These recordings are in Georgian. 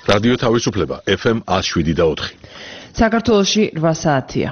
რადიო თავისუფლება FM 107.4. საქართველოში 8 საათია.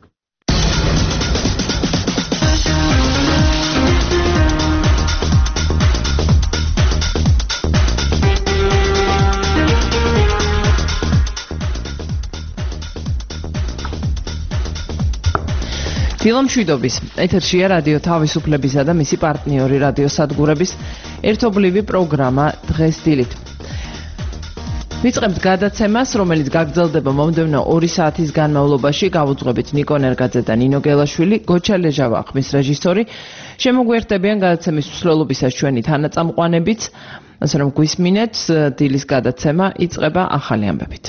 დილამშვიდობის ეთერშია რადიო თავისუფლებისა და მისი პარტნიორი რადიო სადგურების ერთობლივი პროგრამა დღეს დილით. ვიწყებთ გადაცემას, რომელიც გაგრძელდება მომდევნო 2 საათის განმავლობაში. გავუძღვებით ნიკო ნერგაძე და ნინო გელაშვილი, გოჩა ლეჟავა ხმის რეჟისორი. შემოგვიერთდებიან გადაცემის მსვლელობისას ჩვენი თანაწამყვანებიც, ასე რომ გვისმინეთ, დილის გადაცემა იწყება ახალი ამბებით.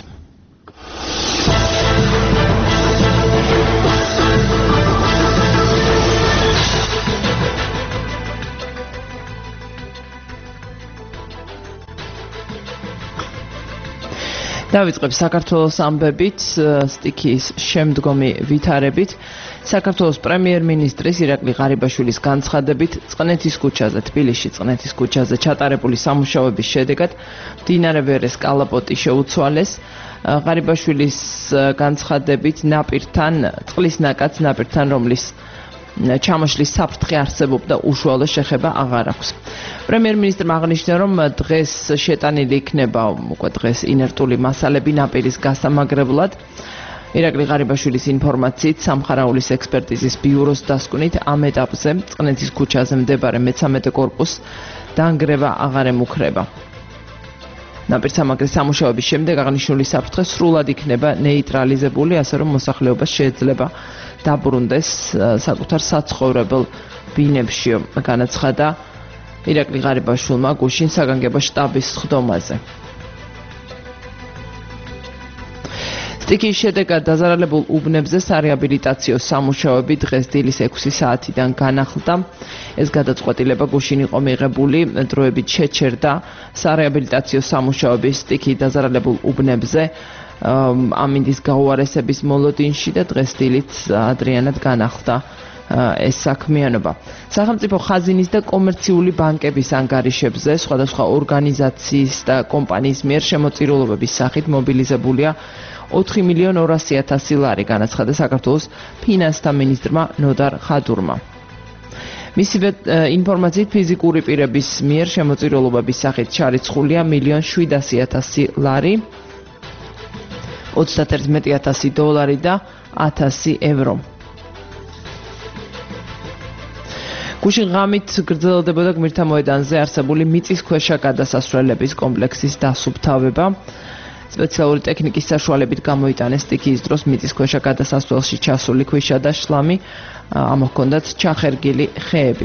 დავიწყებ საქართველოს ამბებით, სტიქიის შემდგომი ვითარებით. საქართველოს პრემიერ-მინისტრის ირაკლი ღარიბაშვილის განცხადებით, წყნეთის ქუჩაზე, თბილისში წყნეთის ქუჩაზე ჩატარებული სამუშაოების შედეგად მდინარე ვერეს კალაპოტი შეუცვალეს. ღარიბაშვილის განცხადებით, ნაპირთან, წყლის ნაკადს ნაპირთან, რომლის ჩამოშლის საფრთხე არსებობდა, უშუალო შეხება აღარ აქვს. პრემიერ-მინისტრმა აღნიშნა, რომ დღეს შეტანილი იქნება უკვე დღეს ინერტული მასალები ნაპირის გასამაგრებლად. ირაკლი ღარიბაშვილის ინფორმაციით, სამხარაულის ექსპერტიზის ბიუროს დასკვნით, ამ ეტაპზე წყნეთის ქუჩაზე მდებარე მე-13 კორპუსს დანგრევა აღარ ემუქრება. ნაპირისამაგრის სამუშაოების შემდეგ აღნიშნული საფრთხე სრულად იქნება ნეიტრალიზებული, ასე რომ მოსახლეობას შეიძლება დაბრუნდეს საკუთარ საცხოვრებელ ბინებში, განაცხადა ირაკლი ღარიბაშვილმა გუშინ საგანგებო შტაბის სხდომაზე. სტიქიის შედეგად დაზარალებულ უბნებზე სარეაბილიტაციო სამუშაოები დღეს დილის 6 საათიდან განახლდა. ეს გადაწყვეტილება გუშინ იყო მიღებული, დროებით შეჩერდა სარეაბილიტაციო სამუშაოები სტიქიის დაზარალებულ უბნებზე ამინდის გაუარესების მოლოდინში და დღეს დილით ადრიანად განახლდა ეს საქმიანობა. სახელმწიფო ხაზინის და კომერციული ბანკების ანგარიშებზე სხვადასხვა ორგანიზაციის და კომპანიის მიერ შემოწირულობების სახით მობილიზებულია 4.200.000 ლარი, განაცხადა საქართველოს ფინანსთა მინისტრმა ნოდარ ხადურმა. მისივე ინფორმაციით, ფიზიკური პირების მიერ შემოწირულობების სახით ჩარიცხულია 1.700.000 ლარი, 31.100 დოლარი და 1,000 ევრო. გუშინ ღამით გრძელდებოდა გმირთა მოედანზე არსებული მიწისქვეშა გადასასვლელების კომპლექსის დასუფთავება. სპეციალური ტექნიკის საშუალებით გამოიტანეს სტიქიის დროს მიწისქვეშა გადასასვლელში ჩასული ქვიშა და შლამი, ამ ჰქონდათ ჩახერგილი ხეები.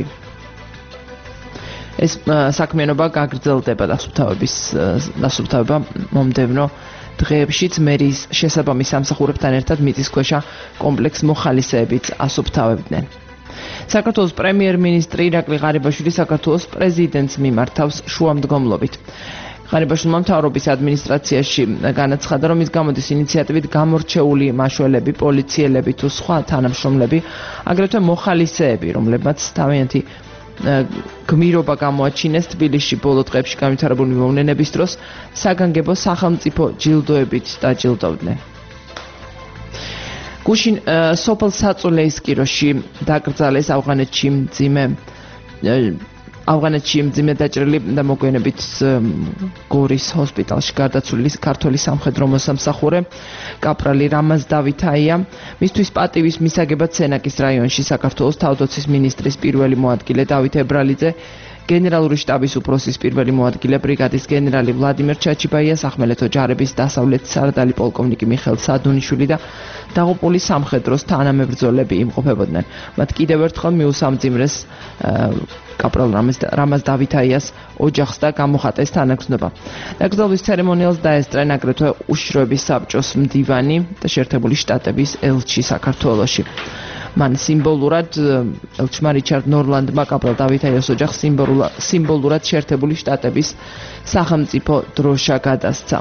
ეს საქმიანობა გაგრძელდება დასუფთავება მომდევნო დღეებშიც მერიის შესაბამის სამსახურებთან ერთად მიწისქვეშა კომპლექს მოხალისეებიც ასუფთავებდნენ. საქართველოს პრემიერ-მინისტრი ირაკლი ღარიბაშვილი საქართველოს პრეზიდენტს მიმართავს შუამდგომლობით. ღარიბაშვილმა მთავრობის ადმინისტრაციაში განაცხადა, რომ ის გამოდის ინიციატივით გამორჩეული მაშველები, პოლიციელები თუ სხვა თანამშრომლები, აგრეთვე მოხალისეები, რომლებმაც თავიანთი გმირობა გამოაჩინეს თბილისში ბოლო დღეებში განვითარებული მოვლენების დროს, საგანგებო სახელმწიფო ჯილდოებით დაჯილდოვდნენ. გუშინ სოფელ საწულეის კიროში დაკრძალეს ავღანეთში მძიმე დაჭრილი და მოგვიანებით გორის ჰოსპიტალში გარდაცვლილი ქართველი სამხედრო მოსამსახურე კაპრალი რამაზ დავითაია. მისთვის პატივის მისაგებად სენაკის რაიონში საქართველოს თავდაცვის მინისტრის პირველი მოადგილე დავით ებრალიძე, გენერალური შტაბის უფროსის პირველი მოადგილე ბრიგადის გენერალი ვლადიმერ ჩაჩიბაია, სახმელეთო ჯარების დასავლეთ სარდალი პოლკოვნიკი მიხეილ სადუნიშვილი და დაღუპული სამხედროს თანამებრძოლები იმყოფებოდნენ. მათ კიდევ ერთხელ მიუსამძიმრეს კაპრალ რამაზ დავითაიას ოჯახს და გამოხატეს თანაგრძნობა. დაკრძალვის ცერემონიალს დაესწრენ აგრეთვე უშიშროების საბჭოს მდივანი და შეერთებული შტატების ელჩი საქართველოში. მან სიმბოლურად ელჩმა რიჩარდ ნორლანდმა კაპრალ დავითაიას ოჯახს სიმბოლურად შეერთებული შტატების სახელმწიფო დროშა გადასცა.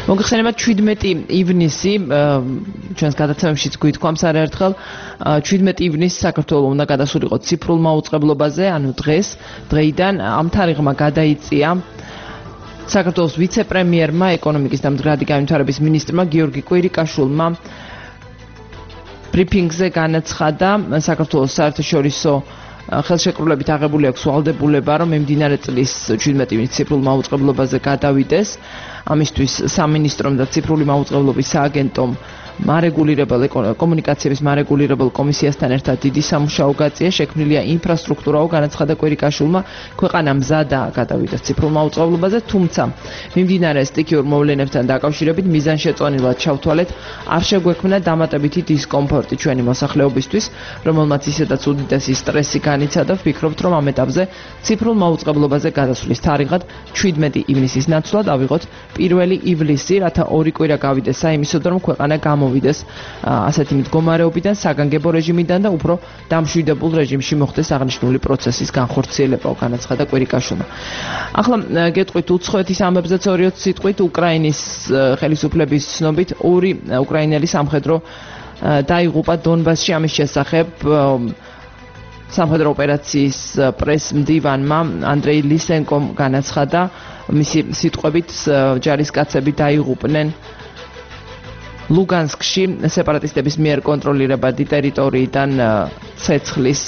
მოგეხსენება 17 ივნისი ჩვენს გადაცემებშიც გვითქვამს არაერთხელ 17 ივნისს საქართველოს უნდა გადასულიყო ციფრულ მაუწყებლობაზე, ანუ დღეიდან ამ თარიღმა გადაიწია საქართველოს ვიცე-პრემიერმა, ეკონომიკის და მდგრადი განვითარების მინისტრმა გიორგი კვირიკაშვილმა ბრიფინგზე განაცხადა საქართველოს საერთაშორისო ხელშეკრულებით აღებული აქვს ვალდებულება, რომ მიმდინარე წლის 17 ივნისს ციფრულ მაუწყებლობაზე გადავიდეს. ამისთვის სამინისტრომ და ციფრული მაუწყებლობის სააგენტომ კომუნიკაციების მარეგულირებელ კომისიასთან ერთად დიდი სამუშაო გაწია, შექმნილია ინფრასტრუქტურაო, განაცხადა კვირიკაშვილმა, ქვეყანა მზადაა გადავიდეს ციფრულ მაუწყებლობაზე, თუმცა მიმდინარე სტიქიურ მოვლენებთან დაკავშირებით მიზანშეწონილად ჩავთვალეთ, არ შეგვექმნა დამატებითი დისკომფორტი ჩვენი მოსახლეობისთვის, რომელმაც ისედაც უდიდესი სტრესი განიცადა, ვფიქრობთ, რომ ამ ეტაპზე ციფრულ მაუწყებლობაზე გადასვლის თარიღად 17 ივნისის ნაცვლად ავიღოთ 1 ივლისი, რათა 2 კვირა გავიდეს საიმისოდ, რომ ქვეყანა გამოვიდეს ასეთი მდგომარეობიდან, საგანგებო რეჟიმიდან და უფრო დამშვიდებულ რეჟიმში მოხდეს აღნიშნული პროცესის განხორციელება, განაცხადა კვირიკაშვილმა. ახლა გეტყვით უცხოეთის ამბებზეც 2 სიტყვით, უკრაინის ხელისუფლების ცნობით 2 უკრაინელი სამხედრო დაიღუპა დონბასში, ამის შესახებ სამხედრო ოპერაციის პრეს-მდივანმა ანდრეი ლისენკომ განაცხადა, მისი სიტყვებით ჯარისკაცები დაიღუპნენ ლუგანსკში სეპარატისტების მიერ კონტროლირებადი ტერიტორიიდან ცეცხლის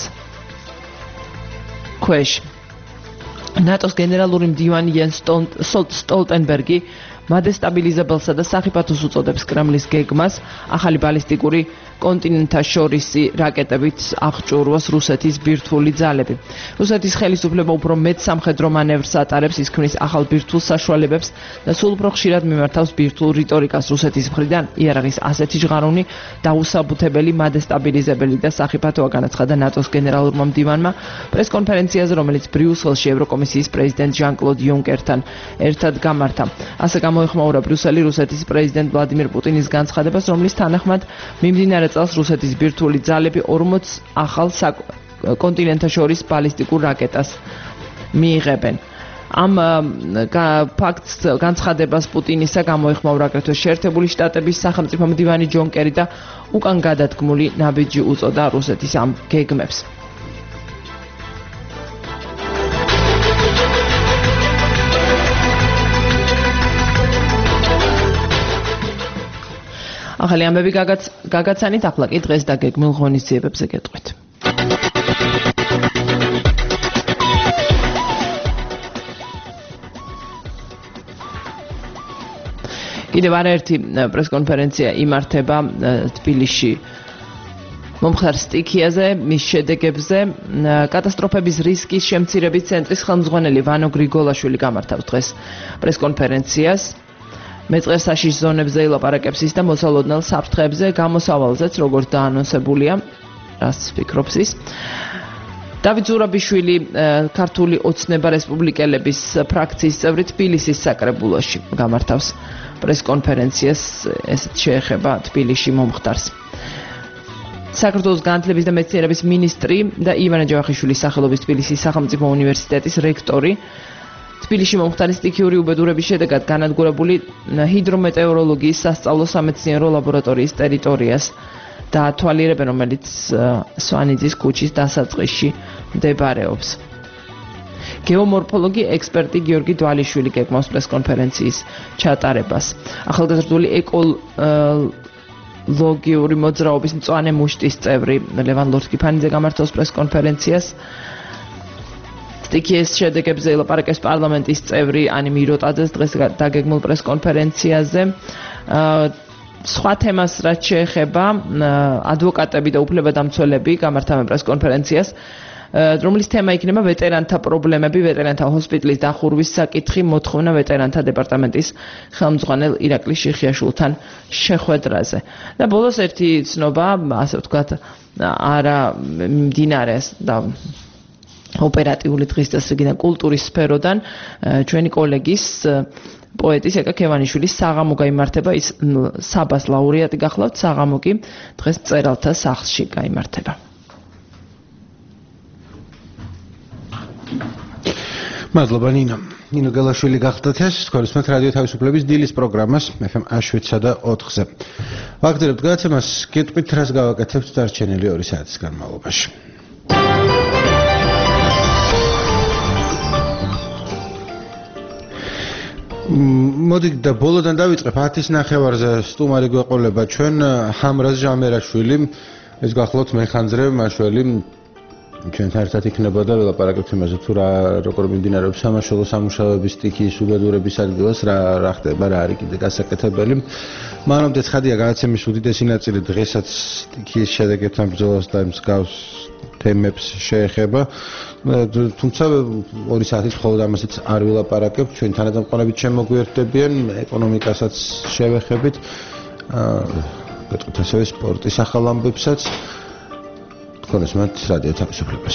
ქვეშ. ნატოს გენერალური მდივანი იენს სტოლტენბერგი მადესტაბილიზებელსა და სახიფათოს უწოდებს კრემლის გეგმას ახალი ბალისტიკური კონტინენტთაშორისი რაკეტებით აღჭურვოს რუსეთის ბირთვული ძალები. რუსეთის ხელისუფლება უფრო მეტ სამხედრო მანევრს ატარებს, ის ქმნის ახალ ბირთვულ საშუალებებს და სულ უფრო ხშირად მიმართავს ბირთვულ რიტორიკას რუსეთის მხრიდან. იარაღის ასეთი ჟღარუნი დაუსაბუთებელი, მადესტაბილიზებელი და სახიფათოა, განაცხადა ნატოს გენერალურმა მდივანმა პრესკონფერენციაზე, რომელიც ბრიუსელში ევროკომისიის პრეზიდენტ ჟან-კლოდ იუნკერთან ერთად გამართა. ასე გამოეხმაურა ბრიუსელი რუსეთის პრეზიდენტ ვლადიმირ პუტინის განცხადებას, რომლის თანახმად მიმდინარე წელს რუსეთის ბირთვული ძალები 40 ახალ კონტინენტთაშორის ბალისტიკურ რაკეტას მიიღებენ. ამ ფაქტს განცხადებას პუტინისა გამოეხმაურა აგრეთვე შეერთებული შტატების სახელმწიფო მდივანი ჯონ კერი და უკან გადადგმული ნაბიჯი უწოდა რუსეთის ამ გეგმებს. ახალი ამბები გაგაცანით, ახლა კი დღეს დაგეგმილ ღონისძიებებზე გეტყვით. კიდევ არაერთი პრესკონფერენცია იმართება თბილისში მომხდარ სტიქიაზე, მის შედეგებზე. კატასტროფების რისკის შემცირების ცენტრის ხელმძღვანელი ვანო გრიგოლაშვილი გამართავს დღეს პრესკონფერენციას. მეწყერსაშიშ ზონებზე ილაპარაკებს ის და მოსალოდნელ საფრთხეებზე, გამოსავალზეც, როგორც დაანონსებულია, რას ფიქრობს ის. დავით ზურაბიშვილი, ქართული ოცნება რესპუბლიკელების ფრაქციის წევრი, თბილისის საკრებულოში გამართავს პრესკონფერენციას, ესეც შეეხება თბილისში მომხდარს. საქართველოს განათლების და მეცნიერების მინისტრი და ივანე ჯავახიშვილის სახელობის თბილისის სახელმწიფო უნივერსიტეტის რექტორი თბილისში მომხდარი სტიქიური უბედურების შედეგად განადგურებული ჰიდრომეტეოროლოგიის სასწავლო სამეცნიერო ლაბორატორიის ტერიტორიას დაათვალიერებენ, რომელიც სვანიძის ქუჩის დასაწყისში მდებარეობს. გეომორფოლოგი ექსპერტი გიორგი დვალიშვილი გეგმავს პრესკონფერენციის ჩატარებას. ახალგაზრდული ეკოლოგიური მოძრაობის მწვანე მუშტის წევრი ლევან ლორთქიფანიძე გამართავს პრესკონფერენციას. სტიქიის შედეგებზე ილაპარაკებს პარლამენტის წევრი ანი მიროტაძეს დღეს დაგეგმილ პრესკონფერენციაზე. სხვა თემას რაც შეეხება, ადვოკატები და უფლებადამცველები გამართავენ პრესკონფერენციას, რომლის თემა იქნება ვეტერანთა პრობლემები, ვეტერანთა ჰოსპიტალის დახურვის საკითხი, მოთხოვნა ვეტერანთა დეპარტამენტის ხელმძღვანელ ირაკლი შიხიაშვილთან შეხვედრაზე. და ბოლოს ერთი ცნობა, ასე ვთქვათ, არა მიმდინარეს და ოპერატიული დღის წესრიგიდან კულტურის სფეროდან ჩვენი კოლეგის პოეტის ეკა ქევანიშვილის საღამო გაიმართება, ის საბას ლაურეატი გახლავთ, საღამო კი დღეს მწერალთა სახლში გაიმართება. მადლობა ნინა. ნინო გელაშვილი გახდათ ეს თქვენსმეთ რადიო თავისუფლების დილის პროგრამას FM 7-4-ზე. ვაგრძელებთ გადაცემას, გეტყვით რას გავაკეთებთ დარჩენილი 2 საათის განმავლობაში. მოდით და ბოლოდან დავიწყებ 10-ის ნახევარზე სტუმარი გვეყოლება ჩვენ ჰამრაზ ჟამერაშვილი, ეს გახლავთ მეხანძრე მაშველი. ჩვენთან ერთად იქნება და ველაპარაკებთ იმაზე თუ როგორ მიმდინარეობს სამაშველო სამუშაოების სტიქიის უბედურების ადგილას რა ხდება, რა არის კიდე გასაკეთებელი. მანამდე ცხადია გადაცემის უდიდესი ნაწილი დღესაც სტიქიის შედეგებთან ბრძოლას და მსგავს თემებს შეეხება. თუმცა 2 საათით მხოლოდ ამასაც არ ველაპარაკებთ, ჩვენ თანადამყარებით შემოგვიერთდებიან, ეკონომიკასაც შევეხებით, გეტყვით ასევე სპორტის ახალ ამბებსაც. კონსმეთ რადიო თავისუფლებას.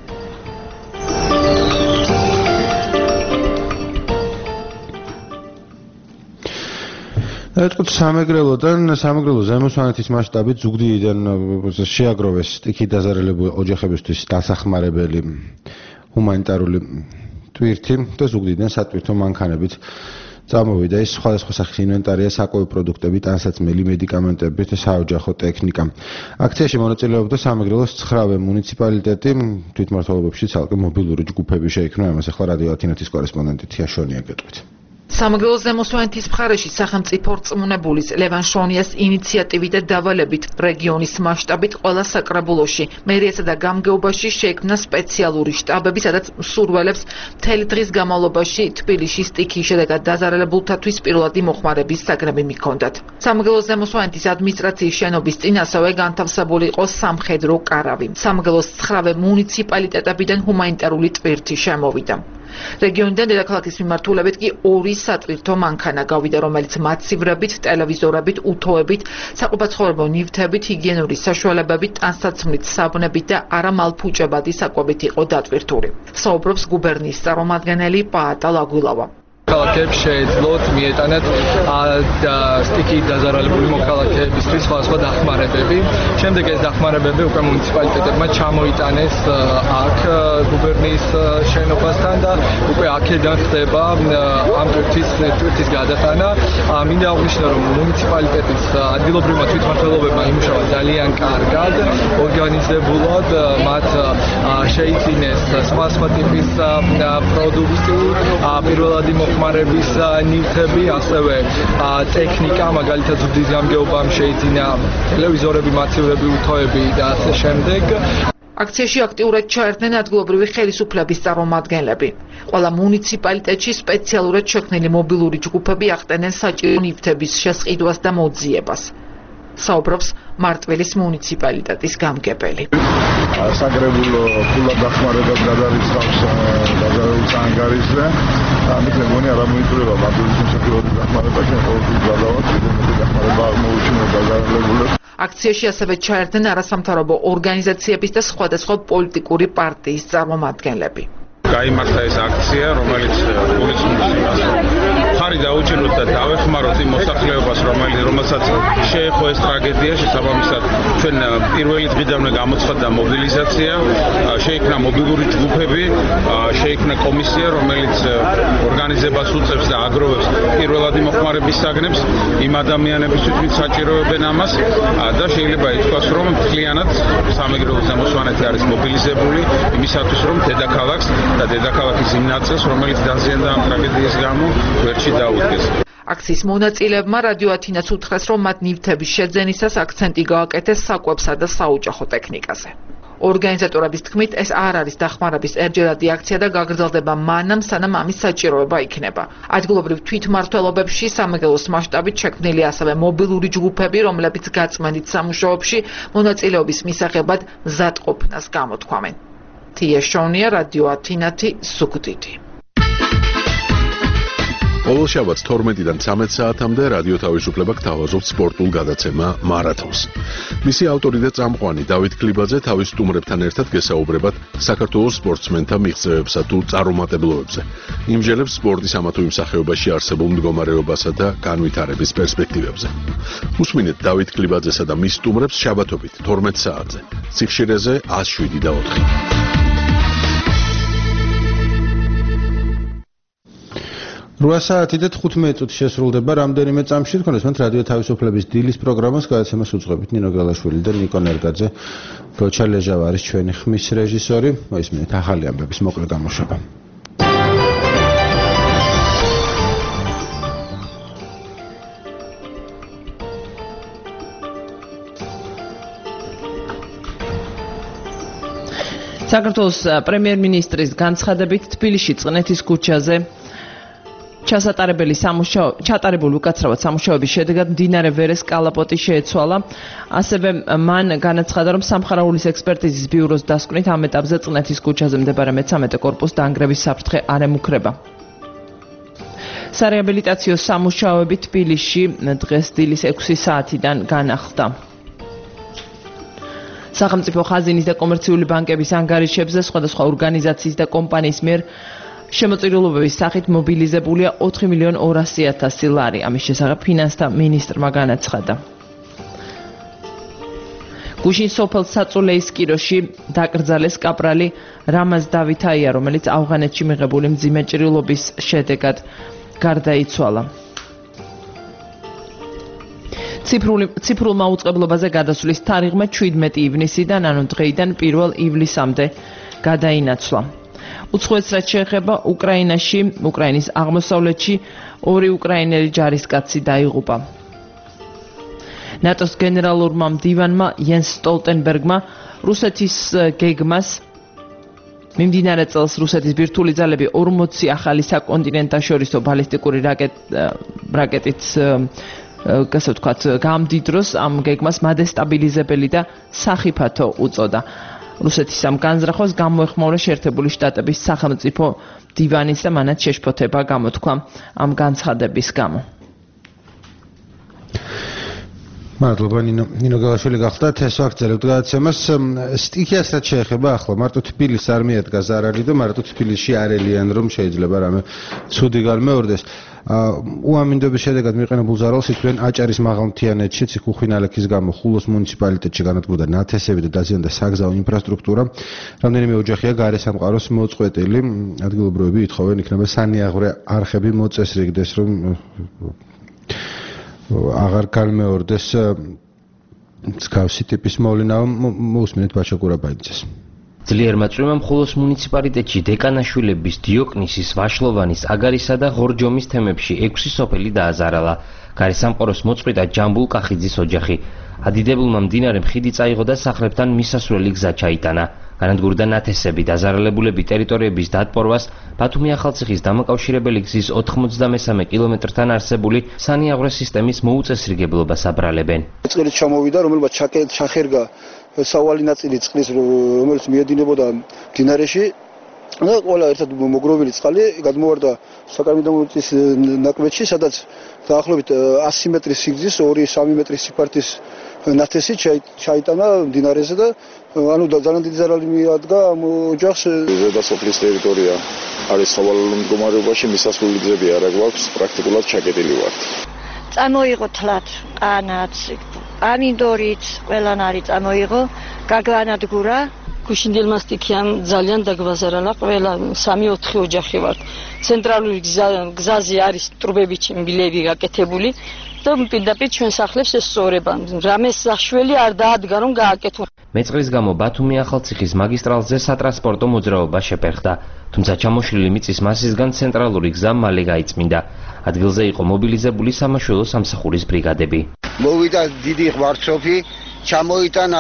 ეთქოთ სამეგრელო ზემო სვანეთის მასშტაბით ზუგდიდიდან შეაგროვეს სტიქით დაზარალებული ოჯახებისთვის დასახმარებელი ჰუმანიტარული ტვირთი და ზუგდიდიდან სატვირთო მანქანებით წამოვიდა ის სხვადასხვა სახის ინვენტარია, საკვები პროდუქტები, ტანსაცმელი, მედიკამენტები და საოჯახო ტექნიკა. აქციაში მონაწილეობდა სამეგრელოს 9 მუნიციპალიტეტი, თვითმმართველობებში ცალკე მობილური ჯგუფები შეიქმნა, ამას ახლა რადიო ათინათის კორესპონდენტი თია შონია გეტყვით. სამეგრელოს ზემო სვანეთის მხარეში სახელმწიფო რწმუნებულის ლევან შონიას ინიციატივით და დავალებით რეგიონის მასშტაბით ყველა საკრებულოში, მერიასა და გამგეობაში შეიქმნა სპეციალური შტაბები, სადაც მსურველებს მთელი დღის განმავლობაში თბილისში სტიქიის შედეგად დაზარალებულთათვის პირველადი მოხმარების საგნები მიჰქონდათ. სამეგრელოს ზემო სვანეთის ადმინისტრაციის შენობის წინ ასევე განთავსებული იყო სამხედრო კარავი. სამეგრელოს 9 მუნიციპალიტეტებიდან ჰუმანიტარული ტვირთი შემოვიდა. რეგიონიდან დედაქალაქის მიმართულებით კი 2 სატვირთო მანქანა გავიდა, რომელიც მაცივრებით, ტელევიზორებით, უთოებით, საყოფაცხოვრებო ნივთებით, ჰიგიენური საშუალებებით, ტანსაცმლით, საბნებით და არამალფუჭებადი საკვებით იყო დატვირთული. საუბრობს გუბერნიის წარმომადგენელი პაატა ლაგვილავა. მოქალაქეებს შეეძლოთ მიეტანათ სტიქიით დაზარალებული მოქალაქეებისთვის სხვადასხვა დახმარებები. შემდეგ ეს დახმარებები უკვე მუნიციპალიტეტებმა ჩამოიტანეს აქ გუბერნიის შენობასთან და უკვე აქედან ხდება ამ ტვირთის გადატანა. მინდა აღნიშნო, რომ მუნიციპალიტეტის ადგილობრივმა თვითმმართველობებმა იმუშავა ძალიან კარგად, ორგანიზებულად, მათ შეიძინეს სხვა ტიპის პროდუქტი, პირველადი მოხმარების ნივთები, ასევე ტექნიკა, მაგალითად ზუგდიდის გამგეობამ შეიძინა ტელევიზორები, მაცივრები, უთოები და ასე შემდეგ. აქციაში აქტიურად ჩაერთნენ ადგილობრივი ხელისუფლების წარმომადგენლები. ყველა მუნიციპალიტეტში სპეციალურად შექმნილი მობილური ჯგუფები ახდენენ საჭირო ნივთების შესყიდვას და მოძიებას. საუბრობს მარტვილის მუნიციპალიტეტის გამგებელი. საკრებულო ფულად დახმარებას გადარიცხავს დაზარალების ანგარიშზე. ამით მეგონი არ ამოიწურება მარტვილის მუნიციპალიტეტის დახმარება, ჩვენ ყოველთვის გადავართ, დიდი დახმარება აღმოუჩინოთ დაზარალებულებს. აქციაში ასევე ჩაერთნენ არასამთავრობო ორგანიზაციების და სხვადასხვა პოლიტიკური პარტიის წარმომადგენლები. გაიმართა ეს აქცია, რომელიც გულისხმობს იმას, რომ ხარი დაუჭიროთ და დავეხმაროთ იმ მოსახლეობას, რომელსაც შეეხო ეს ტრაგედია. შესაბამისად, ჩვენ პირველი დღიდანვე გამოცხადდა მობილიზაცია, შეიქმნა მობილური ჯგუფები, შეიქმნა კომისია, რომელიც ორგანიზებას უწევს და აგროვებს პირველადი მოხმარების საგნებს იმ ადამიანებისთვის, ვინც საჭიროებენ ამას და შეიძლება ითქვას, რომ მთლიანად სამეგრელოს ზემო სვანეთი არის მობილიზებული იმისათვის, რომ დედაქალაქს და დედაქალაქის იმ ნაწილს, რომელიც დაზიანდა ამ ტრაგედიის გამო, ვერჩი დაუდგეს. აქციის მონაწილეებმა რადიო ათინას უთხრეს, რომ მათ ნივთების შეძენისას აქცენტი გააკეთეს საკვებსა და საოჯახო ტექნიკაზე. ორგანიზატორების თქმით, ეს არ არის დახმარების ერთჯერადი აქცია და გაგრძელდება მანამ, სანამ ამის საჭიროება იქნება. ადგილობრივ თვითმმართველობებში სამეგრელოს მასშტაბით შექმნილი ასევე მობილური ჯგუფები, რომლებიც გაწმენდით სამუშაოებში მონაწილეობის მისაღებად მზადყოფნას გამოთქვამენ. თია შონია, რადიო ათინათი, ზუგდიდი. ყოველ შაბათს 12-დან 13 საათამდე რადიო თავისუფლება გთავაზობთ სპორტულ გადაცემა მარათონს. მისი ავტორი და წამყვანი დავით კლიბაძე თავის სტუმრებთან ერთად გესაუბრებათ საქართველოს სპორტსმენთა მიღწევებსა თუ წარუმატებლობებზე. იმჟელებს სპორტის ამა თუ იმ სახეობაში არსებულ მდგომარეობასა და განვითარების პერსპექტივებზე. უსმინეთ დავით კლიბაძესა და მის სტუმრებს შაბათობით 12 საათზე. სიხშირეზე 107 და 4. 8 საათი და 15 წუთი შესრულდება რამდენიმე წამში კონსმენთ რადიო თავისუფლების დილის პროგრამას გადაცემას უძღვებით ნინო გელაშვილი და ნიკო ნერგაძე. გოჩა ლეჟავა არის ჩვენი ხმის რეჟისორი. მოისმინეთ ახალი ამბების მოკლე გამოშვება. საქართველოს პრემიერ-მინისტრის განცხადებით თბილისში წყნეთის ქუჩაზე ჩატარებული უკაცრავად სამუშაოების შედეგად მდინარე ვერეს კალაპოტი შეეცვალა. ასევე მან განაცხადა, რომ სამხარაულის ექსპერტიზის ბიუროს დასკვნით ამ ეტაპზე წყნეთის ქუჩაზე მდებარე მე-13 კორპუს დაანგრევის საფრთხე არ ემუქრება. სარეაბილიტაციო სამუშაოები თბილისში დღეს დილის 6 საათიდან განახლდა. სახელმწიფო ხაზინის და კომერციული ბანკების ანგარიშებზე სხვადასხვა ორგანიზაციის და კომპანიის მიერ შემოწირულობების სახით მობილიზებულია 4.200.000 ლარი. ამის შესახებ ფინანსთა მინისტრმა განაცხადა. გუშინ სოფელ საწულეის კიროში დაკრძალეს კაპრალი რამაზ დავითაია, რომელიც ავღანეთში მიღებული მძიმე ჭრილობის შედეგად გარდაიცვალა. ციფრულ მაუწყებლობაზე გადასვლის თარიღმა 17 ივნისიდან, ანუ დღეიდან 1 ივლისამდე გადაინაცვლა. უცხოეთს შეეხება უკრაინის აღმოსავლეთში 2 უკრაინელი ჯარისკაცი დაიღუპა. ნატოს გენერალურმა მდივანმა იენს სტოლტენბერგმა რუსეთის გეგმას მიმდინარე წელს რუსეთის ბირთვული ძალები 40 ახალი საკონტინენტაშორისო ბალისტიკური რაკეტით ასე ვთქვათ, გამდიდროს ამ გეგმას მადესტაბილიზებელი და სახიფათო უწოდა. რუსეთის ამ განზრახვას გამოეხმაურა შეერთებული შტატების სახელმწიფო დივანის და მანაც შეშფოთება გამოთქვა ამ განცხადების გამო. მადლობა ნინო გელაშვილი გახლდათ ეს ვაგრძელებთ გადაცემას. სტიქიას რაც შეეხება ახლა მარტო თბილისს არ მიადგა ზარალი და მარტო თბილისში არ ელიან რომ შეიძლება რამე ცუდი განმეორდეს. უამინდობის შედეგად მიყენებულ ზარალს ითვლიან აჭარის მაღალმთიანეთში, ციხუხინალექის გამო ხულოს მუნიციპალიტეტში განადგურდა ნათესები და დაზიანდა საგზაო ინფრასტრუქტურა. რამდენიმე ოჯახია გარესამყაროს მოწყვეტილი. ადგილობრივები ითხოვენ იქნება სანიაღვრე არხები მოწესრიგდეს, რომ აღარ განმეორდეს მსგავსი ტიპის მოვლენა. მოусმინეთ ბაჩა კურაბაიძეს. ძლიერმა წვიმამ ხულოს მუნიციპალიტეტში დეკანაშვილების, დიოკნისის, ვაშლოვანის, აგარისა და ღორჯომის თემებში 6 სოფელი დააზარალა. გარესამყაროს მოწყვიტა ჯამბულ კახიძის ოჯახი. ადიდებულმა მდინარემ ხიდი წაიღო და სახლებთან მისასვლელი გზა ჩაიტანა. განადგურდა ნათესები, დაზარალებულები ტერიტორიების დატბორვას ბათუმი ახალციხის დამაკავშირებელი გზის 93 კილომეტრთან არსებული სანიაღვრე სისტემის მოუწესრიგებლობას აბრალებენ. წყლით ჩამოვიდა, რომელმაც ჩახერგა სავალი ნაწილი წყლის, რომელიც მიედინებოდა მდინარეში და ყველა ერთად მოგროვილი წყალი გადმოვარდა საკარმიდამოწის ნაკვეთში, სადაც დაახლოებით 100 მეტრის სიგრძის 2-3 მეტრის სიფართის ნათესი ჩაიტანა მდინარეზე და ანუ ძალიან დიდი ზარალი მიადგა ამ ოჯახს. ზედა სოფლის ტერიტორია არის სავალალო მდგომარეობაში, მისასვლელი გზები არ აქვს, პრაქტიკულად ჩაკეტილი ვართ. წამოიღო თლად, ყანაც, ამინდორით, ყველანარი წამოიღო, გაგვანადგურა. გუშინდილმა სტიქიამ ძალიან დაგვაზარალა, ყველა 3-4 ოჯახი ვართ. ცენტრალური გზაზე არის ტრუბები ჩიმბილები გაკეთებული და პირდაპირ ჩვენ სახლებს ესწორება. რამეს საშველი არ დაადგა რომ გააკეთო. მეწყრის გამო ბათუმი ახალციხის მაგისტრალზე სატრანსპორტო მოძრაობა შეფერხდა, თუმცა ჩამოშლილი მიწის მასისგან ცენტრალური გზა მალე გაიწმინდა. ადგილზე იყო მობილიზებული სამაშველო სამსახურის ბრიგადები. მოვიდა დიდი ღვარცოფი, ჩამოიტანა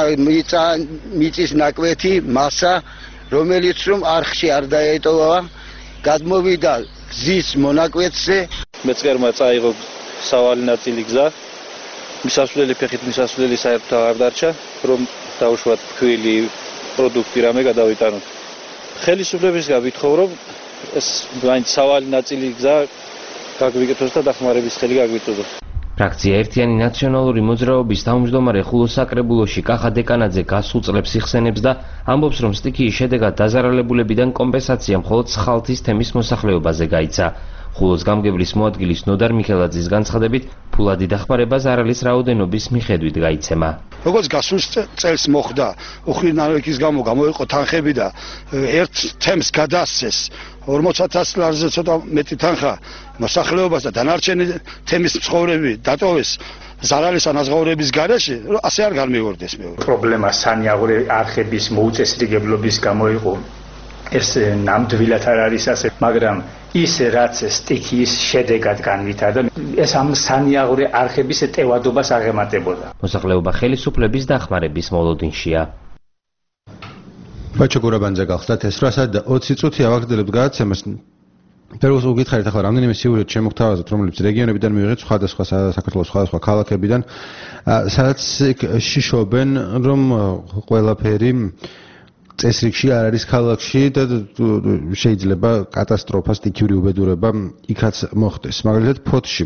მიწის ნაკვეთი მასა, რომელიც რომ არხში არ დაეტოვა, გადმოვიდა გზის მონაკვეთზე. მეწყერმა წაიღო სავალი ნაწილი გზა, მისასვლელი ფეხით მისასვლელი საერთოდ არ დარჩა, რომ დაუშვათ ფქვილი პროდუქტი რამე გადავიტანოთ. ხელისუფლებისგან ვითხოვ, რომ ეს მაინც სავალი ნაწილი გზა გაგვიკეთოს და დახმარების ხელი გაგვიწოდოს. ფრაქცია ერთიანი ნაციონალური მოძრაობის თავმჯდომარე ხულოს საკრებულოში კახა დეკანაძე გასულ წლებს იხსენებს და ამბობს, რომ სტიქიის შედეგად დაზარალებულებიდან კომპენსაცია მხოლოდ სხალთის თემის მოსახლეობაზე გაიცა. ხულოს გამგებლის მოადგილის ნოდარ მიხელაძის განცხადებით, ფულადი დახმარება ზარალის რაოდენობის მიხედვით გაიცემა. როგორც გასულ წელს მოხდა, უხვი ნალექის გამო გამოიყო თანხები და ერთ თემს გადასცეს 40,000 ლარზე ცოტა მეტი თანხა მოსახლეობას და დანარჩენი თემის ცხოვრები დატოვეს ზარალის ანაზღაურების გარეშე, ასე არ გამეორდეს მეორე. პრობლემა სანიაღური არხების მოუწესრიგებლობის გამო იყო. ეს ნამდვილად არ არის ასე, მაგრამ ის რაც სტიქიის შედეგად განვითარდა, ეს ამ სანიაღური არხების ტევადობას აღემატებოდა. მოსახლეობა ხელისუფლების დახმარების მოლოდინშია. ბაჩო გურაბანძე გახსნათ ეს 820 წუთი ავაგდებთ გადაცემას. პირველს უგითხარით ახლა რამდენიმე სიუჟეტი შემოგთავაზოთ, რომლებიც რეგიონებიდან მივიღეთ სხვადასხვა საქართველოს სხვადასხვა ქალაქებიდან, სადაც შიშობენ, რომ ყველაფერი წესრიგში არ არის ქალაქში და შეიძლება კატასტროფა, სტიქიური უბედურება იქაც მოხდეს. მაგალითად, ფოთში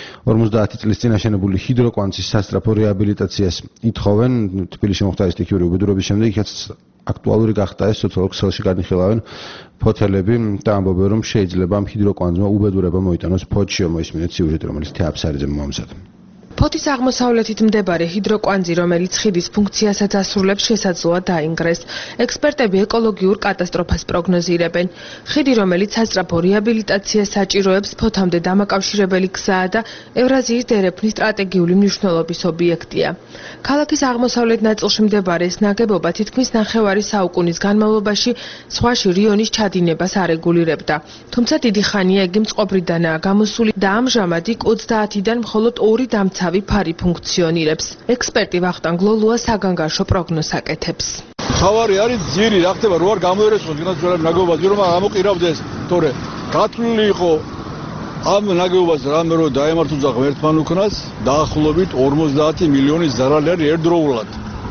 50 წლის წინ აშენებული ჰიდროკვანძის სასწრაფო რეაბილიტაციას ითხოვენ. თბილისში მოხდა სტიქიური უბედურების შემდეგ, იქაც აქტუალური გახდა ეს, თორე ქსელში განიხილავენ ფოთელები და ამბობენ, რომ შეიძლება ამ ჰიდროკვანძმა უბედურება მოიტანოს ფოთში. მოისმინეთ სიუჟეტი, რომელიც თეაფსარიძემ მომზადა. ფოთის აღმოსავლეთით მდებარე ჰიდროკვანძი, რომელიც ხიდის ფუნქციასაც ასრულებს, შესაძლოა დაინგრეს. ექსპერტები ეკოლოგიურ კატასტროფას პროგნოზირებენ. ხიდი, რომელიც სასწრაფო რეაბილიტაციას საჭიროებს, ფოთამდე დამაკავშირებელი გზაა და ევრაზიის დერეფნის სტრატეგიული მნიშვნელობის ობიექტია. ქალაქის აღმოსავლეთ ნაწილში მდებარე ეს ნაგებობა თითქმის ნახევარი საუკუნის განმავლობაში ზღვაში რიონის ჩადინებას არეგულირებდა. თუმცა დიდი ხანია იგი მწყობრიდანაა გამოსული და ამჟამად იქ 30-დან მხოლოდ 2 დამცავი ფარი ფუნქციონირებს. ექსპერტი ვახტანგ ლოლუა საგანგაშო პროგნოზს აკეთებს. თავარი არის ძირი, რა ხდება, რო არ გამოერესხოს გინდა ძველად ნაგებობაზე, რომ ამოყირავდეს, თორე გათვლილი იყო ამ ნაგებობას რამე რო დაემართუძა ღმერთთან უკნას, დაახლოებით 50 მილიონი ზარალი არის ერთდროულად.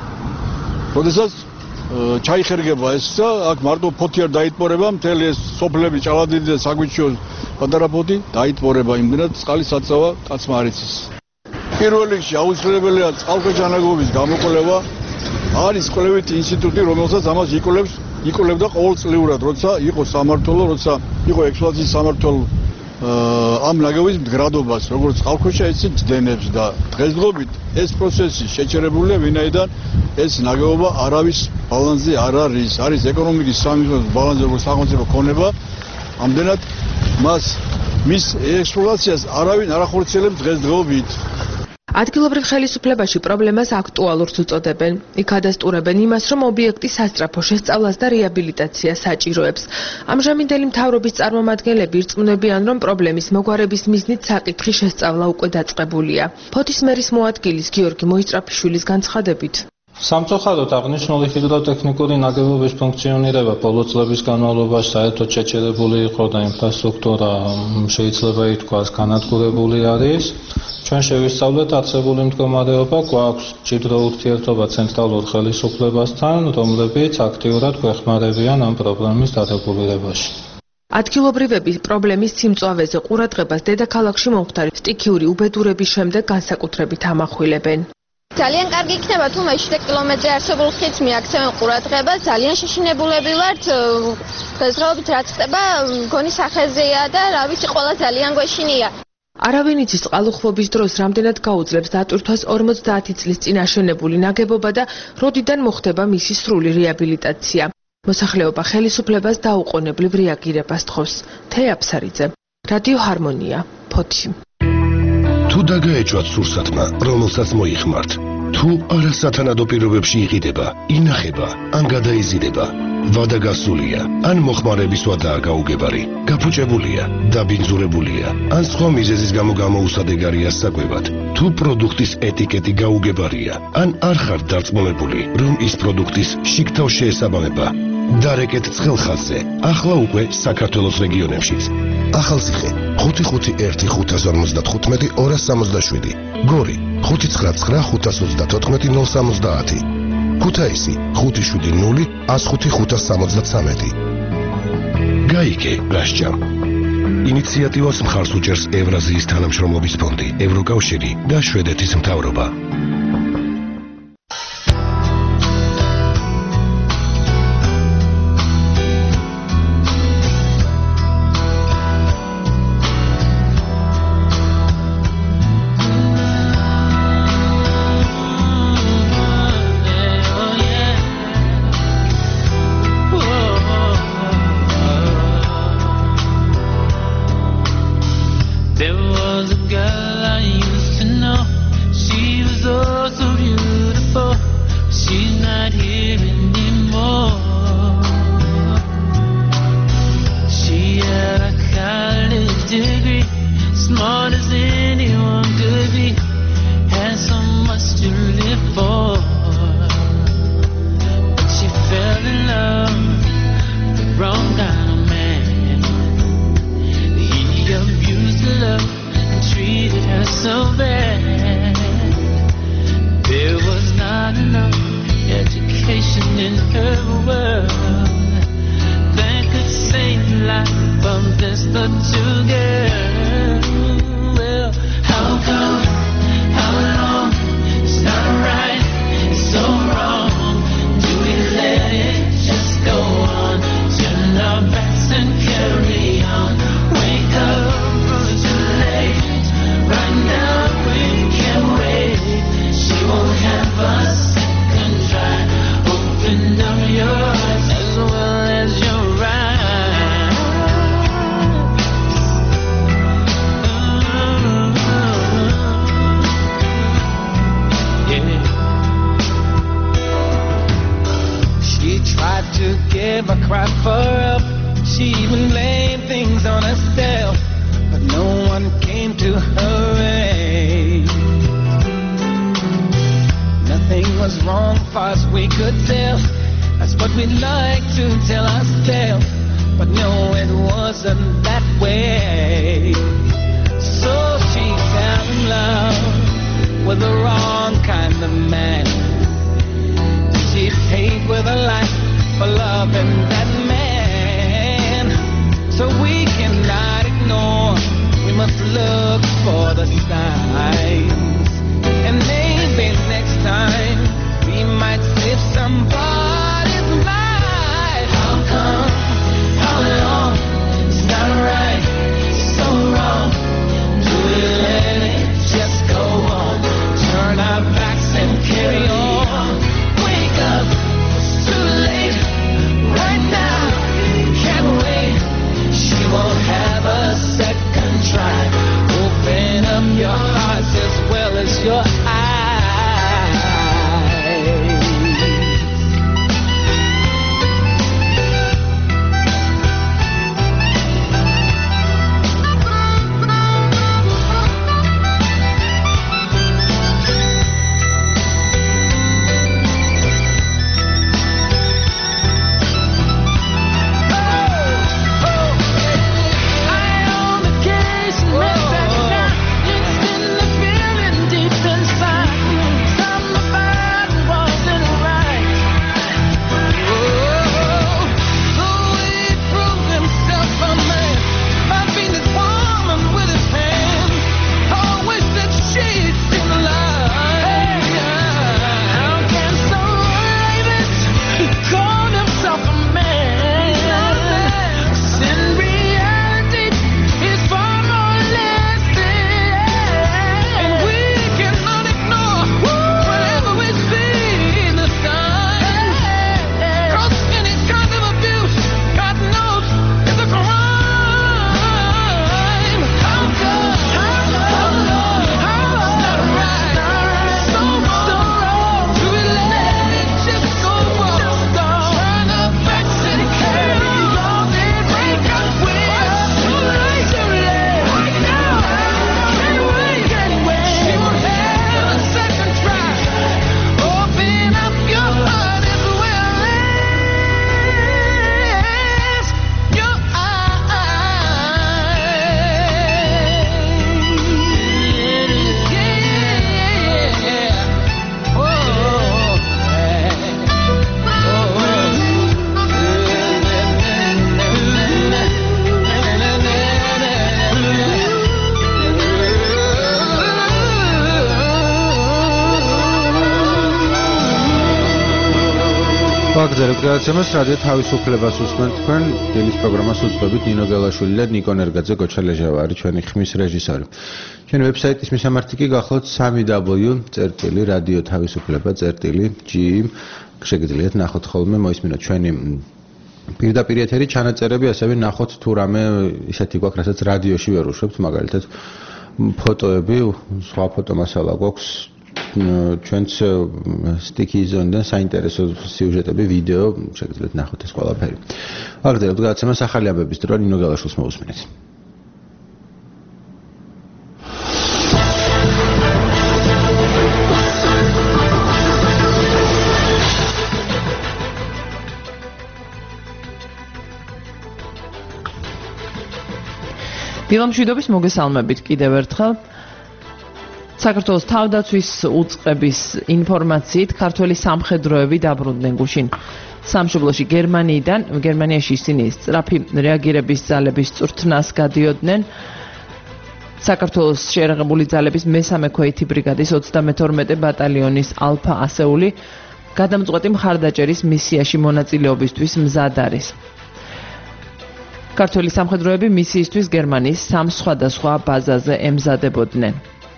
როდესაც ჩაიხერგება ეს და აქ მარტო ფოთი არ დაიტბორება, მთელი ეს სოფლები ჭალადიდი და საგვიჩიო პატარა ფოთი დაიტბორება, იმდენად წყალი საწავა კაცმა არ იცის. პირველ რიგში აუცილებელია წყალქვეშანაგობის გამოკვლევა. არის კვლევითი ინსტიტუტი, რომელსაც ამას იკვლევდა ყოველწლიურად, როცა იყო სამმართველო, როცა იყო ექსპლუატაციის სამმართველო ამ ნაგებობის მდგრადობას, როგორც წყალქვეშა, ისე ჯდენებს და დღესდღეობით ეს პროცესი შეჩერებულია, ვინაიდან ეს ნაგებობა არავის ბალანსზე არ არის. არის ეკონომიკის სამინისტროს ბალანსზე, როგორც სახელმწიფო ქონება, ამდენად მის ექსპლუატაციას არავინ არ ახორციელებს დღესდღეობით. ადგილობრივ ხელისუფლებაში პრობლემას აქტუალურს უწოდებენ. იქ ადასტურებენ იმას, რომ ობიექტი სასწრაფო შესწავლას და რეაბილიტაციას საჭიროებს. ამჟამინდელი მთავრობის წარმომადგენლები ირწმუნებიან, რომ პრობლემის მოგვარების მიზნით საკითხი შესწავლა უკვე დაწყებულია. ფოთის მერის მოადგილის გიორგი მოისწრაფიშვილის განცხადებით. სამწუხაროდ აღნიშნული ჰიდროტექნიკური ნაგებობის ფუნქციონირება ბოლო წლების განმავლობაში საერთოდ შეჩერებული იყო და ინფრასტრუქტურა შეიძლება ითქვას განადგურებული არის. ჩვენ შევისწავლეთ არსებული მდგომარეობა, გვაქვს მჭიდრო ურთიერთობა ცენტრალურ ხელისუფლებასთან, რომლებიც აქტიურად გვეხმარებიან ამ პრობლემის დარეგულირებაში. ადგილობრივები პრობლემის სიმწვავეზე ყურადღებას დედაქალაქში მომხდარი სტიქიური უბედურების შემდეგ განსაკუთრებით ამახვილებენ. ძალიან კარგი იქნება თუ მე-7 კილომეტრზე არსებულ ხიდს მიაქცევენ ყურადღებას, ძალიან შეშინებულები ვართ. დღესდღეობით რაც ხდება, მგონი სახეზეა და რა ვიცი, ყველა ძალიან გვეშინია. არავინ იცის წყალუხვობის დროს რამდენად გაუძლებს დატვირთვას 50 წლის წინ აშენებული ნაგებობა და როდიდან მოხდება მისი სრული რეაბილიტაცია. მოსახლეობა ხელისუფლებას დაუყოვნებლივ რეაგირებას თხოვს. თეაფსარიძე, რადიო ჰარმონია, ფოთი. თუ დაგაეჭვათ სურსათმა, რომელსაც მოიხმართ, თუ არასათანადო პირობებში იყიდება, ინახება, ან გადაიზიდება, ვადა გასულია, ან მოხმარების ვადაა გაუგებარი, გაფუჭებულია, დაბინძურებულია, ან სხვა მიზეზის გამო გამოუსადეგარია საკვებად, თუ პროდუქტის ეტიკეტი გაუგებარია, ან არ ხართ დარწმუნებული, რომ ის პროდუქტის შიგთავ შეესაბამება, დარეკეთ ცხელხაზზე, ახლა უკვე საქართველოს რეგიონებშიც. ახალციხე 551-555-277, გორი 599-524-070, ქუთაისი 570-105-573. გაიგე გასჯამ. ინიციატივას მხარს უჭერს ევრაზიის თანამშრომლობის ფონდი, ევროკავშირი და შვედეთის მთავრობა. she's not here anymore. She had a college degree, smart as anyone could be, had so much to live for. But she fell in love with the wrong kind of man. He abused her love and treated her so bad. There was not enough education in her world that could save the life of this little girl. Well, how come, how long, it's not right, it's so wrong. Do we let it just go on? Turn our backs and carry on. Wake up, it's too late. Right now we can't wait. She won't have a second try. Open up your eyes as well as your eyes. Yeah. She tried to give a cry for help. She even blamed things on herself, but no one came to her aid. Nothing was wrong far as we could tell. That's what we'd like to tell ourselves, but no, it wasn't that way. So she fell in love with the wrong kind of man. She paid with her life for loving that man. So we cannot ignore, we must look for the signs. And maybe next time we might save somebody's life. How come, how long, it's not right, it's so wrong. Do we let it just go on? Turn our backs and carry on. Wake up, it's too late. Right now, can't wait. She won't have a second try. Open up your hearts as well as your eyes. ვაგზავნებთ გადაცემას რადიო თავისუფლებას უსმენთ თქვენ დილის პროგრამას უძღვებით ნინო გელაშვილი და ნიკო ნერგაძე გოჩალეჟავა არის ჩვენი ხმის რეჟისორი. ჩვენი ვებსაიტის მისამართი კი გახლავთ www.radiotavisufleba.ge შეგიძლიათ ნახოთ ხოლმე მოისმინოთ ჩვენი პირდაპირ ეთერი ჩანაწერები, ასევე ნახოთ თუ რამე ისეთი გვაქვს, რასაც რადიოში ვერ უშვებთ, მაგალითად ფოტოები, სხვა ფოტომასალა გვაქვს ჩვენც სტიქის ზონიდან საინტერესო სიუჟეტები, ვიდეო შეგიძლიათ ნახოთ ეს ყველაფერი. აგრძელებთ გადაცემას ახალი ამბების დრო ნინო გალაშვილს მოусმინეთ. დილამშვიდობის მოგესალმებით კიდევ ერთხელ. საქართველოს თავდაცვის უწყების ინფორმაციით ქართველი სამხედროები დაბრუნდნენ გუშინ სამშობლოში გერმანიაში ისინი სწრაფი რეაგირების ძალების წვრთნას გადიოდნენ. საქართველოს შეიარაღებული ძალების მესამე ქვეითი ბრიგადის 32 ბატალიონის ალფა ასეული გადამწყვეტი მხარდაჭერის მისიაში მონაწილეობისთვის მზად არის. ქართველი სამხედროები მისიისთვის გერმანიის 3 სხვადასხვა ბაზაზე ემზადებოდნენ.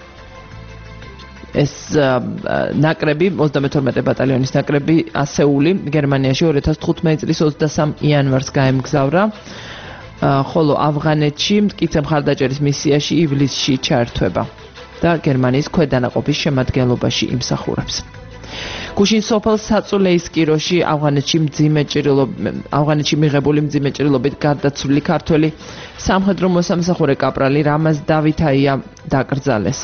ეს ნაკრები 32 ბატალიონის ნაკრები ასეული გერმანიაში 2015 წლის 23 იანვარს გაემგზავრა, ხოლო ავღანეთში მტკიცე მხარდაჭერის მისიაში ივლისში ჩაერთვება და გერმანიის ქვედანაყოფის შემადგენლობაში იმსახურებს. გუშინ სოფელ საწულეის კიროში ავღანეთში მიღებული მძიმე ჭრილობით გარდაცვლილი ქართველი სამხედრო მოსამსახურე კაპრალი რამაზ დავითაია დაკრძალეს.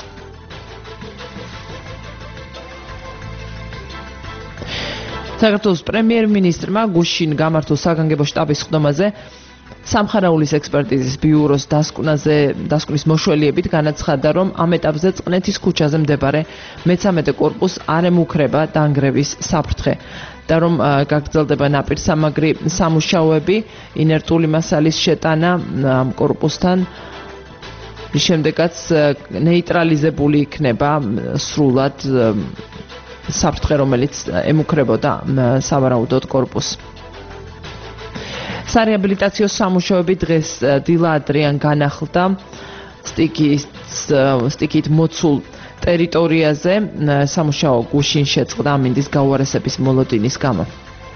საქართველოს პრემიერ-მინისტრმა გუშინ გამართულ საგანგებო შტაბის ხდომაზე სამხარაულის ექსპერტიზის ბიუროს დასკვნის მოშველიებით განაცხადა, რომ ამ ეტაპზე წყნეთის ქუჩაზე მდებარე მე-13 კორპუსს არ ემუქრება დანგრევის საფრთხე და რომ გაგრძელდება ნაპირსამაგრი სამუშაოები, ინერტული მასალის შეტანა ამ კორპუსთან, შემდეგაც ნეიტრალიზებული იქნება სრულად საფრთხე, რომელიც ემუქრებოდა სავარაუდოდ კორპუსს. სარეაბილიტაციო სამუშაოები დღეს დილა-ადრიან განახლდა სტიქით მოცულ ტერიტორიაზე. სამუშაო გუშინ შეწყდა ამინდის გაუარესების მოლოდინის გამო.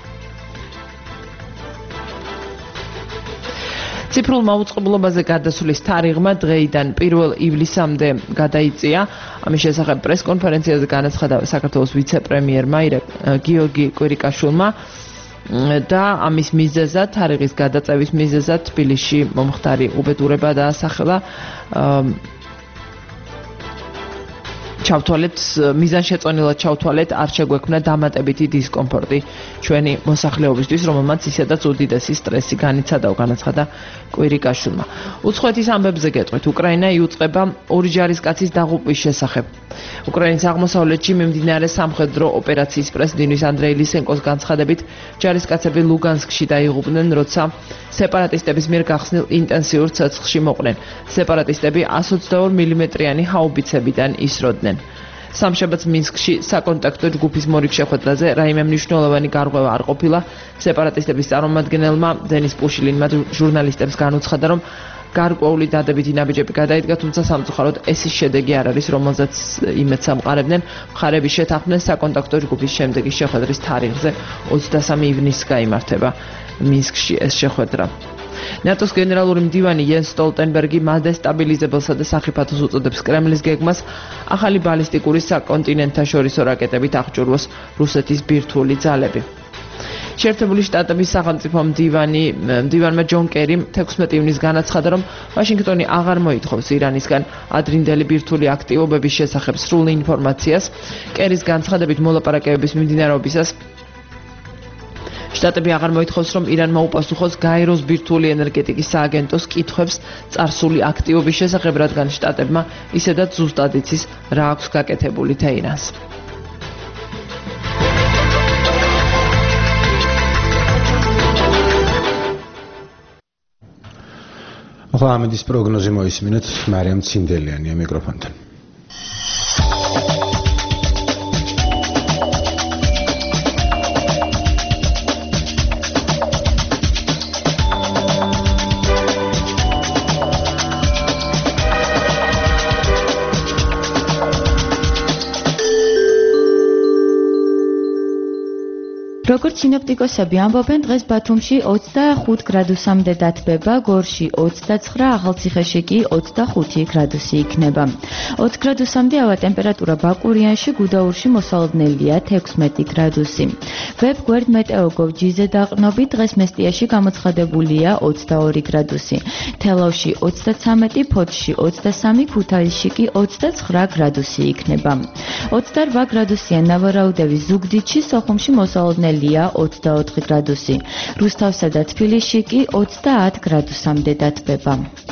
ციფრულ მაუწყებლობაზე გადასვლის თარიღმა დღეიდან 1 ივლისამდე გადაიწია. ამის შესახებ პრესკონფერენციაზე განაცხადა საქართველოს ვიცე-პრემიერმა გიორგი კვირიკაშვილმა და ამის მიზეზად, თარიღის გადაწევის მიზეზად თბილისში მომხდარი უბედურება დაასახელა. მიზანშეწონილად ჩავთვალეთ, არ შეგვექმნა დამატებითი დისკომფორტი ჩვენი მოსახლეობისთვის, რომელმაც ისედაც უდიდესი სტრესი განიცადა, განაცხადა კვირიკაშვილმა. უცხოეთის ამბებზე გეტყვით, უკრაინა იუწყება 2 ჯარისკაცის დაღუპვის შესახებ. უკრაინის აღმოსავლეთში მიმდინარე სამხედრო ოპერაციის პრეზიდენტის ანდრეი ლისენკოს განცხადებით, ჯარისკაცები ლუგანსკში დაიღუპნენ, როცა სეპარატისტების მიერ გახსნილ ინტენსიურ ცეცხლში მოყვნენ. სეპარატისტები 122 მმ-იანი ჰაუბიცებიდან ისროდნენ. სამშაბათს მინსკში საკონტაქტო ჯგუფის მორიგ შეხვედრაზე რაიმე მნიშვნელოვანი გარღვევა არ ყოფილა. სეპარატისტების წარმომადგენელმა დენის პუშილინმა ჟურნალისტებს განუცხადა, რომ გარკვეული დადებითი ნაბიჯები გადაიდგა, თუმცა სამწუხაროდ ეს ის შედეგი არ არის, რომელზეც იმედს ამყარებდნენ. მხარები შეთანხმდნენ საკონტაქტო ჯგუფის შემდეგი შეხვედრის თარიღზე 23 ივნისს გაიმართება მინსკში ეს შეხვედრა. ნატოს გენერალური მდივანი იენს სტოლტენბერგი მადესტაბილიზებელსა და სახიფათოს უწოდებს კრემლის გეგმას ახალი ბალისტიკური საკონტინენტთაშორისო რაკეტებით აღჭურვოს რუსეთის ბირთვული ძალები. შეერთებული შტატების სახელმწიფო მდივანმა ჯონ კერიმ 16 ივნისს განაცხადა, რომ ვაშინგტონი აღარ მოითხოვს ირანისგან ადრინდელი ბირთვული აქტივობების შესახებ სრულ ინფორმაციას. კერის განცხადებით მოლაპარაკებების მიმდინარეობისას შტატები აღარ მოითხოვს, რომ ირანმა უპასუხოს გაეროს ბირთვული ენერგეტიკის სააგენტოს კითხვებს წარსული აქტივობის შესახებ, რადგან შტატებმა ისედაც ზუსტად იცის რა აქვს გაკეთებული თეირანს. ახლა ამედის პროგნოზი მოისმინეთ მარიამ ცინდელიანია მიკროფონთან. როგორც სინოპტიკოსები ამბობენ, დღეს ბათუმში 25 გრადუსამდე დათბება, გორში 29, ახალციხეში კი 25 გრადუსი იქნება. 20 გრადუსამდე ავა ტემპერატურა ბაკურიანში, გუდაურში მოსალოდნელია 16 გრადუსი. ვებგვერდ მეტეოგოვ ჯიზე დაყრდნობით დღეს მესტიაში გამოცხადებულია 22 გრადუსი. თელავში 33, ფოთში 23, ქუთაისში კი 29 გრადუსი იქნება. 28 გრადუსიან ნავარაუდევის ზუგდიდში, სოხუმში მოსალოდნელია 24 გრადუსი. რუსთავსა და თბილისში კი 30 გრადუსამდე დათბება.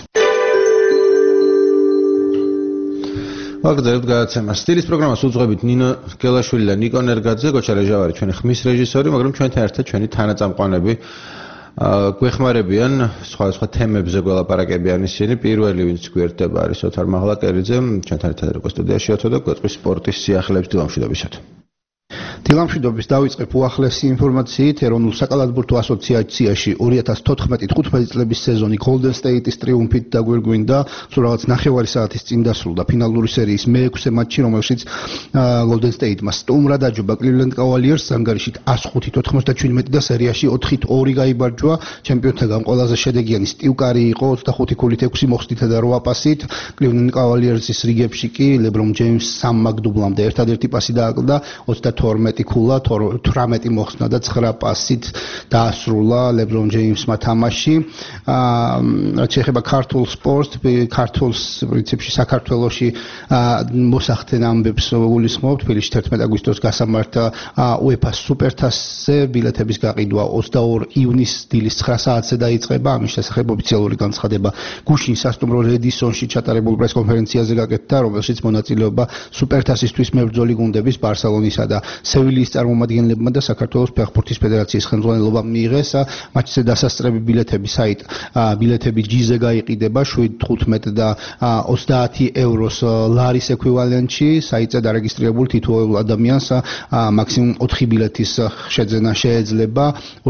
ვაგრძელებთ გადაცემას. სტილის პროგრამას უძღვებით ნინო გელაშვილი და ნიკო ნერგაძე, გოჩა რეჟავარი ჩვენი ხმის რეჟისორი, მაგრამ ჩვენთან ერთად ჩვენი თანაწამყვანები გვეხმარებიან სხვადასხვა თემებზე გველაპარაკებიან ისინი. პირველი ვინც გვერდება არის ოთარ მაღლაკერიძე, ჩვენთან ერთად იყო სტუდიაში და გვეწყვის სპორტის სიახლეების დილამშვიდობისად. დილამშვიდობის დავიწყებ უახლესი ინფორმაციით. ეროვნულ საკალათბურთო ასოციაციაში 2014-15 წლების სეზონი Golden State-ის ტრიუმფით დაგვირგვინდა. სულ რაღაც ნახევარი საათის წინ დასრულდა ფინალური სერიის მე-6 მატჩი, რომელშიც Golden State-მა სტუმრად აჯობა Cleveland Cavaliers-ს ანგარიშით 105-97 და სერიაში 4-2 გაიბარჯვა. ჩემპიონთაგან ყველაზე შედეგიანი სტივ კარი იყო 25 ქულით 6 მოხსნითა და 8 პასით. Cleveland Cavaliers-ის რიგებში კი LeBron James 3 მაგდუბლამდე ერთადერთი პასი დააკლდა, 22 ქულა 18 მოხსნა და 9 პასით დაასრულა LeBron James-მა თამაში. რაც შეეხება ქართულ სპორტს, ქართულს პრინციპში საქართველოში მოსახდენ ამბებს გულისხმობ. თბილისში 11 აგვისტოს გასამართ UEFA სუპერთასზე ბილეთების გაყიდვა 22 ივნისს დილის 9 საათზე დაიწყება. ამის შესახებ ოფიციალური განცხადება გუშინ სასტუმრო რედისონში ჩატარებულ პრესკონფერენციაზე გაკეთდა, რომელშიც მონაწილეობა სუპერთასისთვის მებრძოლი გუნდების ბარსელონისა და სევილიის წარმომადგენლებმა და საქართველოს ფეხბურთის ფედერაციის ხელმძღვანელობამ მიიღეს. მატჩზე დასასწრები ბილეთების საიტ ბილეთები ჯიზე გაიყიდება 7.15 და 30 ევროს ლარის ეკვივალენტში. საიტზე დარეგისტრირებულ თითოეულ ადამიანს მაქსიმუმ 4 ბილეთის შეძენა შეეძლება.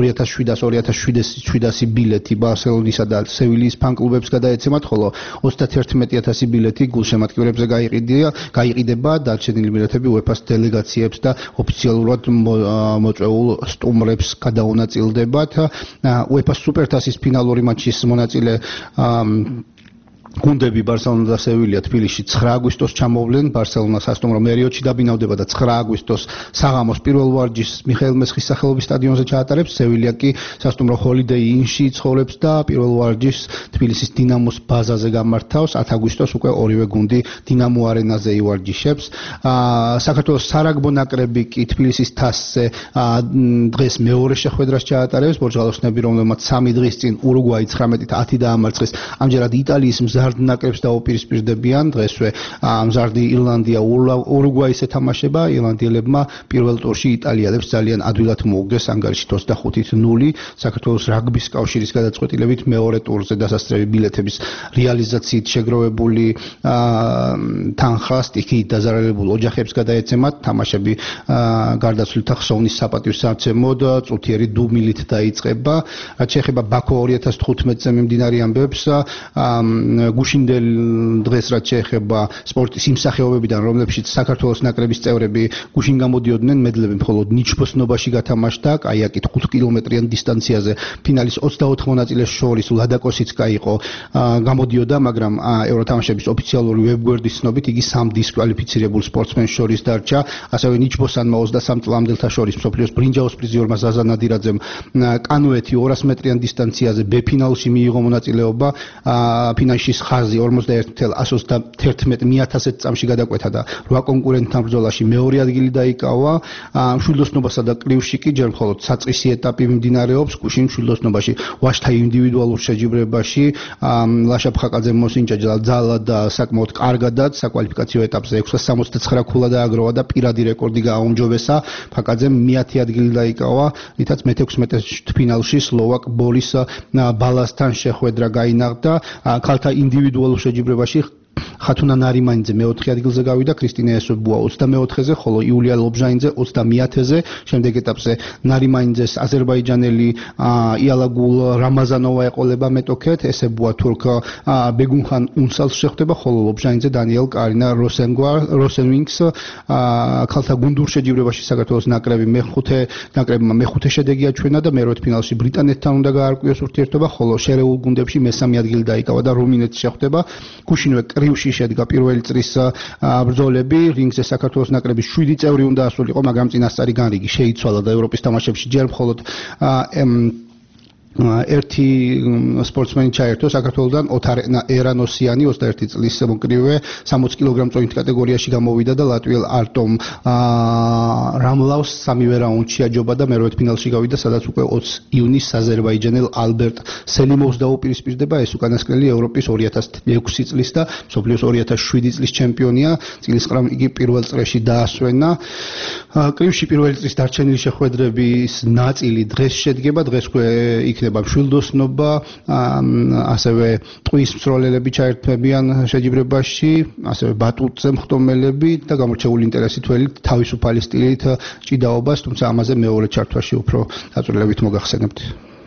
2700 ბილეთი ბარსელონისა და სევილიის ფან-კლუბებს გადაეცემათ, ხოლო 31000 ბილეთი გულშემატკივრებზე გაიყიდება. დარჩენილი ბილეთები UEFA-ს დელეგაციებს და ოფიციალურად მოწვეულ სტუმრებს გადაუნაწილდებათ. UEFA სუპერთასის ფინალური მატჩის მონაწილე გუნდები ბარსელონა და სევილია თბილისში 9 აგვისტოს ჩამოვლენ. ბარსელონა სასტუმრო მერიოტში დაბინავდება და 9 აგვისტოს საღამოს პირველ ვარჯიშს მიხეილ მესხის სახელობის სტადიონზე ჩაატარებს. სევილია კი სასტუმრო ჰოლიდეი ინში ცხოვრობს და პირველ ვარჯიშს თბილისის დინამოს ბაზაზე გამართავს. 10 აგვისტოს უკვე ორივე გუნდი დინამო არენაზე ივარჯიშებს. საქართველოს სარაგბო ნაკრები კი თბილისის თასზე დღეს მეორე შეხვედრას ჩაატარებს. ბორჯღალოსნები, რომელმაც 3 დღის წინ ურუგვაი 19-10 დაამარცხეს, ამჯერად იტალიის მზარდ ნაკრებს დაუპირისპირდებიან. დღესვე მზარდი ირლანდია ურუგვაის ეთამაშება. ირლანდიელებმა პირველ ტურში იტალიელებს ძალიან ადვილად მოუგდეს ანგარიშით 25-0. საქართველოს რაგბის კავშირის გადაწყვეტილებით მეორე ტურზე დასასწრები ბილეთების რეალიზაციით შეგროვებული თანხა სტიქიით დაზარალებულ ოჯახებს გადაეცემათ. თამაშები გარდაცვლილთა ხსოვნის საპატივსაცემოდ წუთიერი დუმილით დაიწყება. რაც შეეხება ბაქო 2015-ზე მიმდინარე ამბებს, გუშინდელ დღეს რაც შეეხება სპორტის იმ სახეობებიდან, რომლებშიც საქართველოს ნაკრების წევრები გუშინ გამოდიოდნენ, მედლები მხოლოდ ნიჩბოსნობაში გათამაშდა. კაიაკით 5 კილომეტრიან დისტანციაზე ფინალის 24 მონაწილეს შორის ლადაკოსიცკა იყო გამოდიოდა, მაგრამ ევროთამაშების ოფიციალური ვებგვერდის ცნობით იგი 3 დისკვალიფიცირებულ სპორტსმენს შორის დარჩა. ასევე ნიჩბოსანმა 23 წლამდელთა შორის მსოფლიოს ბრინჯაოს პრიზიორმა ზაზა ნადირაძემ კანოეთი 200 მეტრიან დისტანციაზე ბ-ფინალში მიიღო მონაწილეობა. ფინალში ხაზი 41.111 წამში გადაკვეთა და 8 კონკურენტთან ბრძოლაში მეორე ადგილი დაიკავა. მშვილდოსნობასა და კლივში კი ჯერ მხოლოდ საწყისი ეტაპი მიმდინარეობს. გუშინ მშვილდოსნობაში ვაჟთა ინდივიდუალურ შეჯიბრებაში ლაშა ფხაკაძე მოსინჯა ძალად და საკმაოდ კარგადაც საკვალიფიკაციო ეტაპზე 669 ქულა დააგროვა და პირადი რეკორდი გააუმჯობესა. ფხაკაძემ მე-10 ადგილი დაიკავა, რითაც მე-16 ფინალში სლოვაკ ბორის ბალასთან შეხვედრა გაინაღდა. ქალთა ინდივიდუალურ შეჯიბრებაში ხათუნა ნარიმანიძე მე-4 ადგილზე გავიდა, ქრისტინა ესობუა 24-ზე, ხოლო იულია ლობჟაინძე 30-ზე. შემდეგ ეტაპზე ნარიმანიძეს აზერბაიჯანელი იალაგულ რამაზანოვა ეყოლება მეტოქეთ, ესებუა თურქ ბეგუნხან უნსალს შეხვდება, ხოლო ლობჟაინძე დანიელ კარინა როსენვინგს. ქალთა გუნდურ შეჯიბრებაში საქართველოს ნაკრებმა მეხუთე შედეგი აჩვენა და მე-8 ფინალში ბრიტანეთთან უნდა გაარკვიოს ურთიერთობა, ხოლო შერეულ გუნდებში მესამე ადგილი დაიკავა და რუმინეთს შეხვდება. გუშინვე კრივში შედგა პირველი წრის ბრძოლები, რინგზე საქართველოს ნაკრების 7 წევრი უნდა ასულიყო, მაგრამ წინასწარი განრიგი შეიცვალა და ევროპის თამაშებში ჯერ მხოლოდ ერთი სპორტსმენი ჩაერთო საქართველოსთან, ოთარ ერანოსიანი 21 წლის მოკრივე 60 კილოგრამ წონით კატეგორიაში გამოვიდა და ლატვიელ არტომ რამლავს სამივე რაუნდში აჯობა და მე-8 ფინალში გავიდა, სადაც უკვე 20 ივნისს აზერბაიჯანელ ალბერტ სელიმოვს დაუპირისპირდება. ეს უკანასკნელი ევროპის 2006 წლის და მსოფლიოს 2007 წლის ჩემპიონია. წლის ყრამ იგი პირველ წრეში დაასვენა. კრივში პირველი წრის დარჩენილი შეხვედრების ნაწილი დღეს შედგება, დღეს იქნება მშვილდოსნობა, ასევე ტყვის მსროლელები ჩაერთვებიან შეჯიბრებაში, ასევე ბატუტზე მხტომელები და გამორჩეული ინტერესი თველი თავისუფალი სტილით ჭიდაობას, თუმცა ამაზე მეორე ჩართვაში უფრო დაწვრილებით მოგახსენებთ.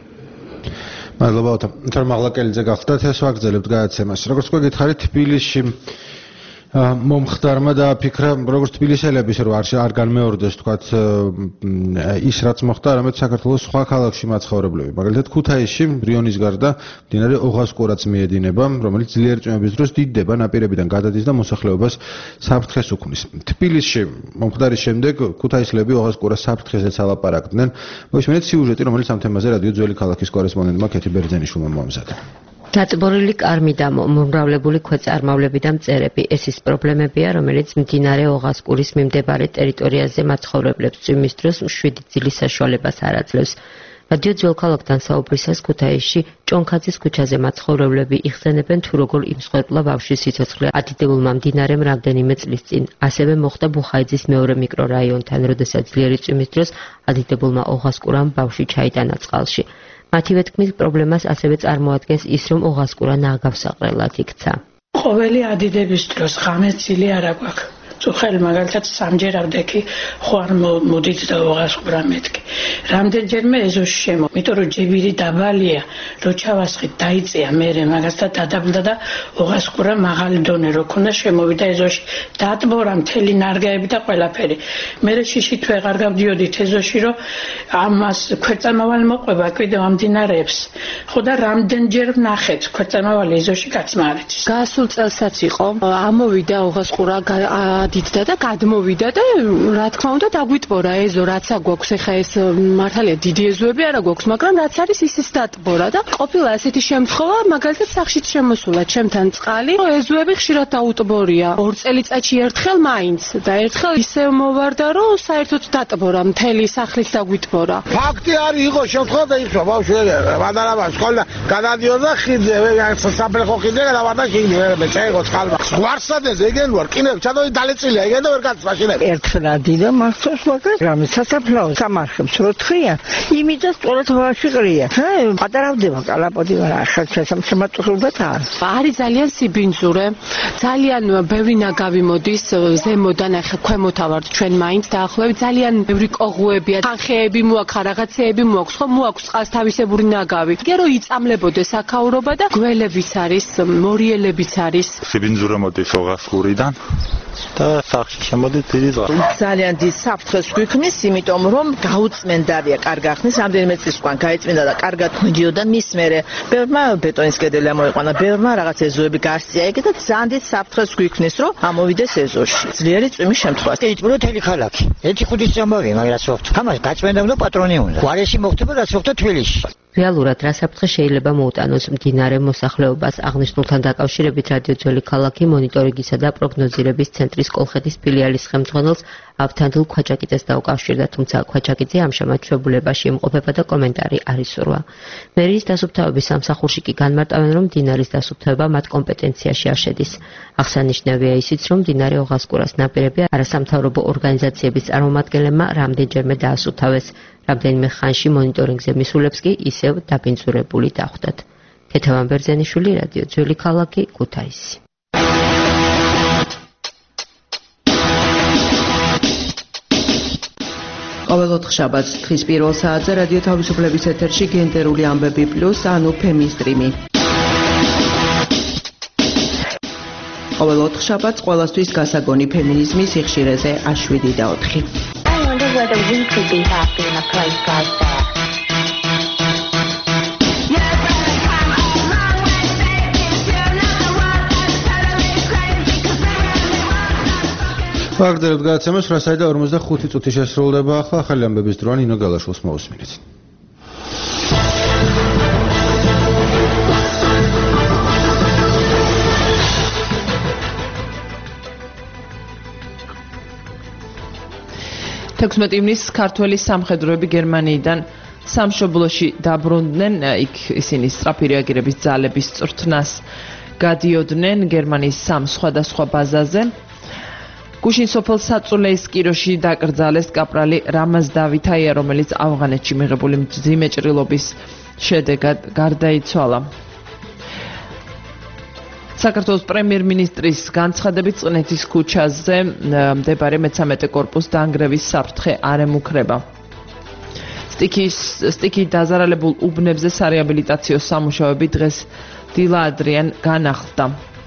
მადლობა, თორემ მაღლაკელიძე გახდათ, ეს ვაგრძელებთ გადაცემას. როგორც გითხარით, თბილისში მომხდარმა დააფიქრა, როგორც თბილისელების რო არ განმეორდეს თქვათ ის რაც მოხდა, არამედ საქართველოს სხვა ქალაქში მაცხოვრებლები. მაგალითად ქუთაისში რიონის გარდა მდინარე ოღასკურაც მიედინება, რომელიც ძლიერი წვიმების დროს დიდდება, ნაპირებიდან გადადის და მოსახლეობას საფრთხეს უქმნის. თბილისში მომხდარის შემდეგ ქუთაისლები ოღასკურას საფრთხეზე ალაპარაკდნენ. მოისმენთ სიუჟეტი, რომელიც ამ თემაზე რადიო ძველი ქალაქის კორესპონდენტმა კეთი ბერძენიშვილმა მოამზადა. დაწბორილი კარმი და მომრავლებული ქვეწარმავლები და მწერები ეს ის პრობლემებია, რომელიც მდინარე ოღასკურის მიმდებარე ტერიტორიაზე მაცხოვრებლებს წვიმის დროს მშვიდი ძილის საშუალებას არ აძლევს. რადიო ძველ ქალაქთან საუბრისას ქუთაისში ჭონქაძის ქუჩაზე მაცხოვრებლები იხსენებენ თუ როგორ იმსხვერპლა ბავშვის სიცოცხლე ადიდებულმა მდინარემ რამდენიმე წლის წინ. ასევე მოხდა ბუხაიძის მეორე მიკრორაიონთან, როდესაც ძლიერი წვიმის დროს ადიდებულმა ოღასკურამ ბავშვი ჩაიტანა წყალში. მათივე თქმით, პრობლემას ასევე წარმოადგენს ის, რომ ოღასკურა ნაგავსაყრელად იქცა. ყოველი ადიდების დროს ღამე ძილი არ აგვაქვს. წუხელი მაგალითად სამჯერ ავდექი, ხო არ მოდით და ოღასკურა მეთქი. რამდენჯერმე ეზოში შემო, იმიტომ რომ ჯებირი დაბალია, რო ჩავასხით დაიწია მერე მაგას და დადაბლდა და ოღასკურა მაღალი დონე რო ქონდა შემოვიდა ეზოში. დატბორა მთელი ნარგაები და ყველაფერი. მერე შიშით ვეღარ გავდიოდით ეზოში, რომ ამას ქვეწარმავალი მოყვება კიდევ ამ მდინარეებს. ხო და რამდენჯერ ვნახეთ ქვეწარმავალი ეზოში კაცმა არ იცის. გასულ წელსაც იყო, ამოვიდა ოღასკურა დიდა და გადმოვიდა და რა თქმა უნდა დაგვიტბორა ეზო რაც აგვაქვს ეხა ეს მართალია დიდი ეზოები არ აგვაქვს, მაგრამ რაც არის ისიც დატბორა და ყოფილა ესეთი შემთხვევა, მაგალითად სახშიც შემოსულა ჩემთან წყალი, ეზოები ხშირად დაუტბორია 2 წელიწადში ერთხელ მაინც და ერთხელ ისე მოვარდა, რომ საერთოდ დატბორა მთელი სახლიც დაგვიტბორა. ფაქტი არის იყო შემთხვევა და ისო ბავშვები ვადარაბა სკოლა გადადიოდა ხიდზე, საფრთხო ხიდზე გადავარდა ხიდზე, მე წაიღო წყალმა. ზღვარსადეს ეგენ ვარ, კინებ ჩადოდი წილია ეგენ და ვერ გაცმაშინებ. ერთხელ ადიდა მახსოვს მაგას, რამე სასაფლაო სამარხებს რო თხია, იმიტას სწორად ვაში ყრია. პატარავდება კალაპოდი ვარ, ახალ შესამჩნევად არ. არის ძალიან სიბინძურე, ძალიან ბევრი ნაგავი მოდის ზემოდან, ახლა ქვემოთ ავართ ჩვენ მაინც დაახლოებით ძალიან ბევრი კოღუებია, ხანხეები მოაქვს, რაღაცეები მოაქვს, ხო მოაქვს წყალს თავისებური ნაგავი. გერო იწამლებოდეს აქაურობა და გველებიც არის, მორიელებიც არის. სიბინძურე მოდის ოღასკურიდან. და სახში შემოდით დიდი ზღვა. ძალიან დიდ საფრთხეს გვიქმნის, იმიტომ რომ გაუწმენდავია კარგ ახსნის, რამდენიმე წლის უკან გაიწმინდა და კარგად მიდიოდა მის მერე. ბევრმა ბეტონის კედელი ამოიყვანა, ბევრმა რაღაც ეზოები გასწია ეგ და ძალიან დიდ საფრთხეს გვიქმნის, რომ ამოვიდეს ეზოში. ძლიერი წვიმის შემთხვევა. ეჭბრო თელი ქალაქი. 1-5 წამოვი, მაგრამ სოფთ. ამას გაწმენდა უნდა პატრონი უნდა. გვარეში მოხდება რაც მოხდა თბილისში. რეალურად რა საფრთხე შეიძლება მოუტანოს მდინარე მოსახლეობას, აღნიშნულთან დაკავშირებით რადიო ძველი ქალაქი მონიტორინგისა და პროგნოზირების ცენტრის კოლხეთის ფილიალის ხელმძღვანელს ავთანდილ ქვაჭაკიძეს დაუკავშირდა, თუმცა ქვაჭაკიძე ამჟამად ჩვეულებაში იმყოფება და კომენტარი არ ისურვა. მერიის დასუფთავების სამსახურში კი განმარტავენ, რომ მდინარის დასუფთავება მათ კომპეტენციაში არ შედის. აღსანიშნავია ისიც, რომ მდინარე ოღასკურას ნაპირები არასამთავრობო ორგანიზაციების წარმომადგენლებმა რამდენჯერმე დაასუფთავეს. რამდენიმე ხანში მონიტორინგზე მისულებს კი ისევ დაბინძურებული დახვდათ. ქეთევან ბერძენიშვილი, რადიო ძველი ქალაქი, ქუთაისი. ყოველ ოთხშაბათს თხის პირველ საათზე რადიო თავისუფლების ეთერში გენდერული ამბები პლუს, ანუ ფემინსტრიმი. ყოველ ოთხშაბათს ყველასთვის გასაგონი ფემინიზმის სიხშირეზე A7 და 4. I wonder whether we could be happy in a place like that. ვაგრძელებთ გადაცემას 8:45 წუთი შესრულდება ახლა ახალი ამბების დროა ნინო გალაშვილს მოусმინეთ. ივნისს ქართველი სამხედროები გერმანიიდან სამშობლოში დაბრუნდნენ, იქ ისინი სწრაფი რეაგირების ძალების წვრთნას გადიოდნენ გერმანიის სამ სხვადასხვა ბაზაზე. გუშინ სოფელ საწულეის კიროში დაკრძალეს კაპრალი რამაზ დავითაია, რომელიც ავღანეთში მიღებული მძიმე ჭრილობის შედეგად გარდაიცვალა. საქართველოს პრემიერ-მინისტრის განცხადებით წყნეთის ქუჩაზე მდებარე მე-13 კორპუს დაანგრევის საფრთხე არ ემუქრება. სტიქიით დაზარალებულ უბნებზე სარეაბილიტაციო სამუშაოები დღეს დილა ადრიან განახლდა.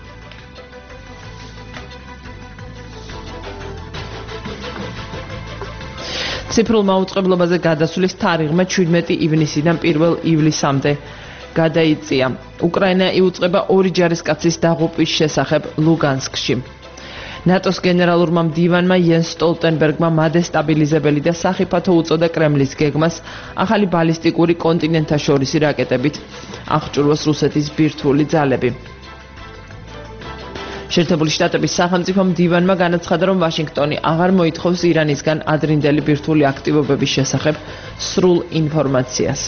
ციფრულ მაუწყებლობაზე გადასვლის თარიღმა 17 ივნისიდან 1 ივლისამდე გადაიწია. უკრაინა იუწყება ორი ჯარისკაცის დაღუპვის შესახებ ლუგანსკში. ნატოს გენერალურმა მდივანმა იენს სტოლტენბერგმა მადესტაბილიზებელი და სახიფათო უწოდა კრემლის გეგმას ახალი ბალისტიკური კონტინენტაშორისი რაკეტებით აღჭურვოს რუსეთის ბირთვული ძალები. შეერთებული შტატების სახელმწიფო მდივანმა განაცხადა, რომ ვაშინგტონი აღარ მოითხოვს ირანისგან ადრინდელი ბირთვული აქტივობების შესახებ სრულ ინფორმაციას.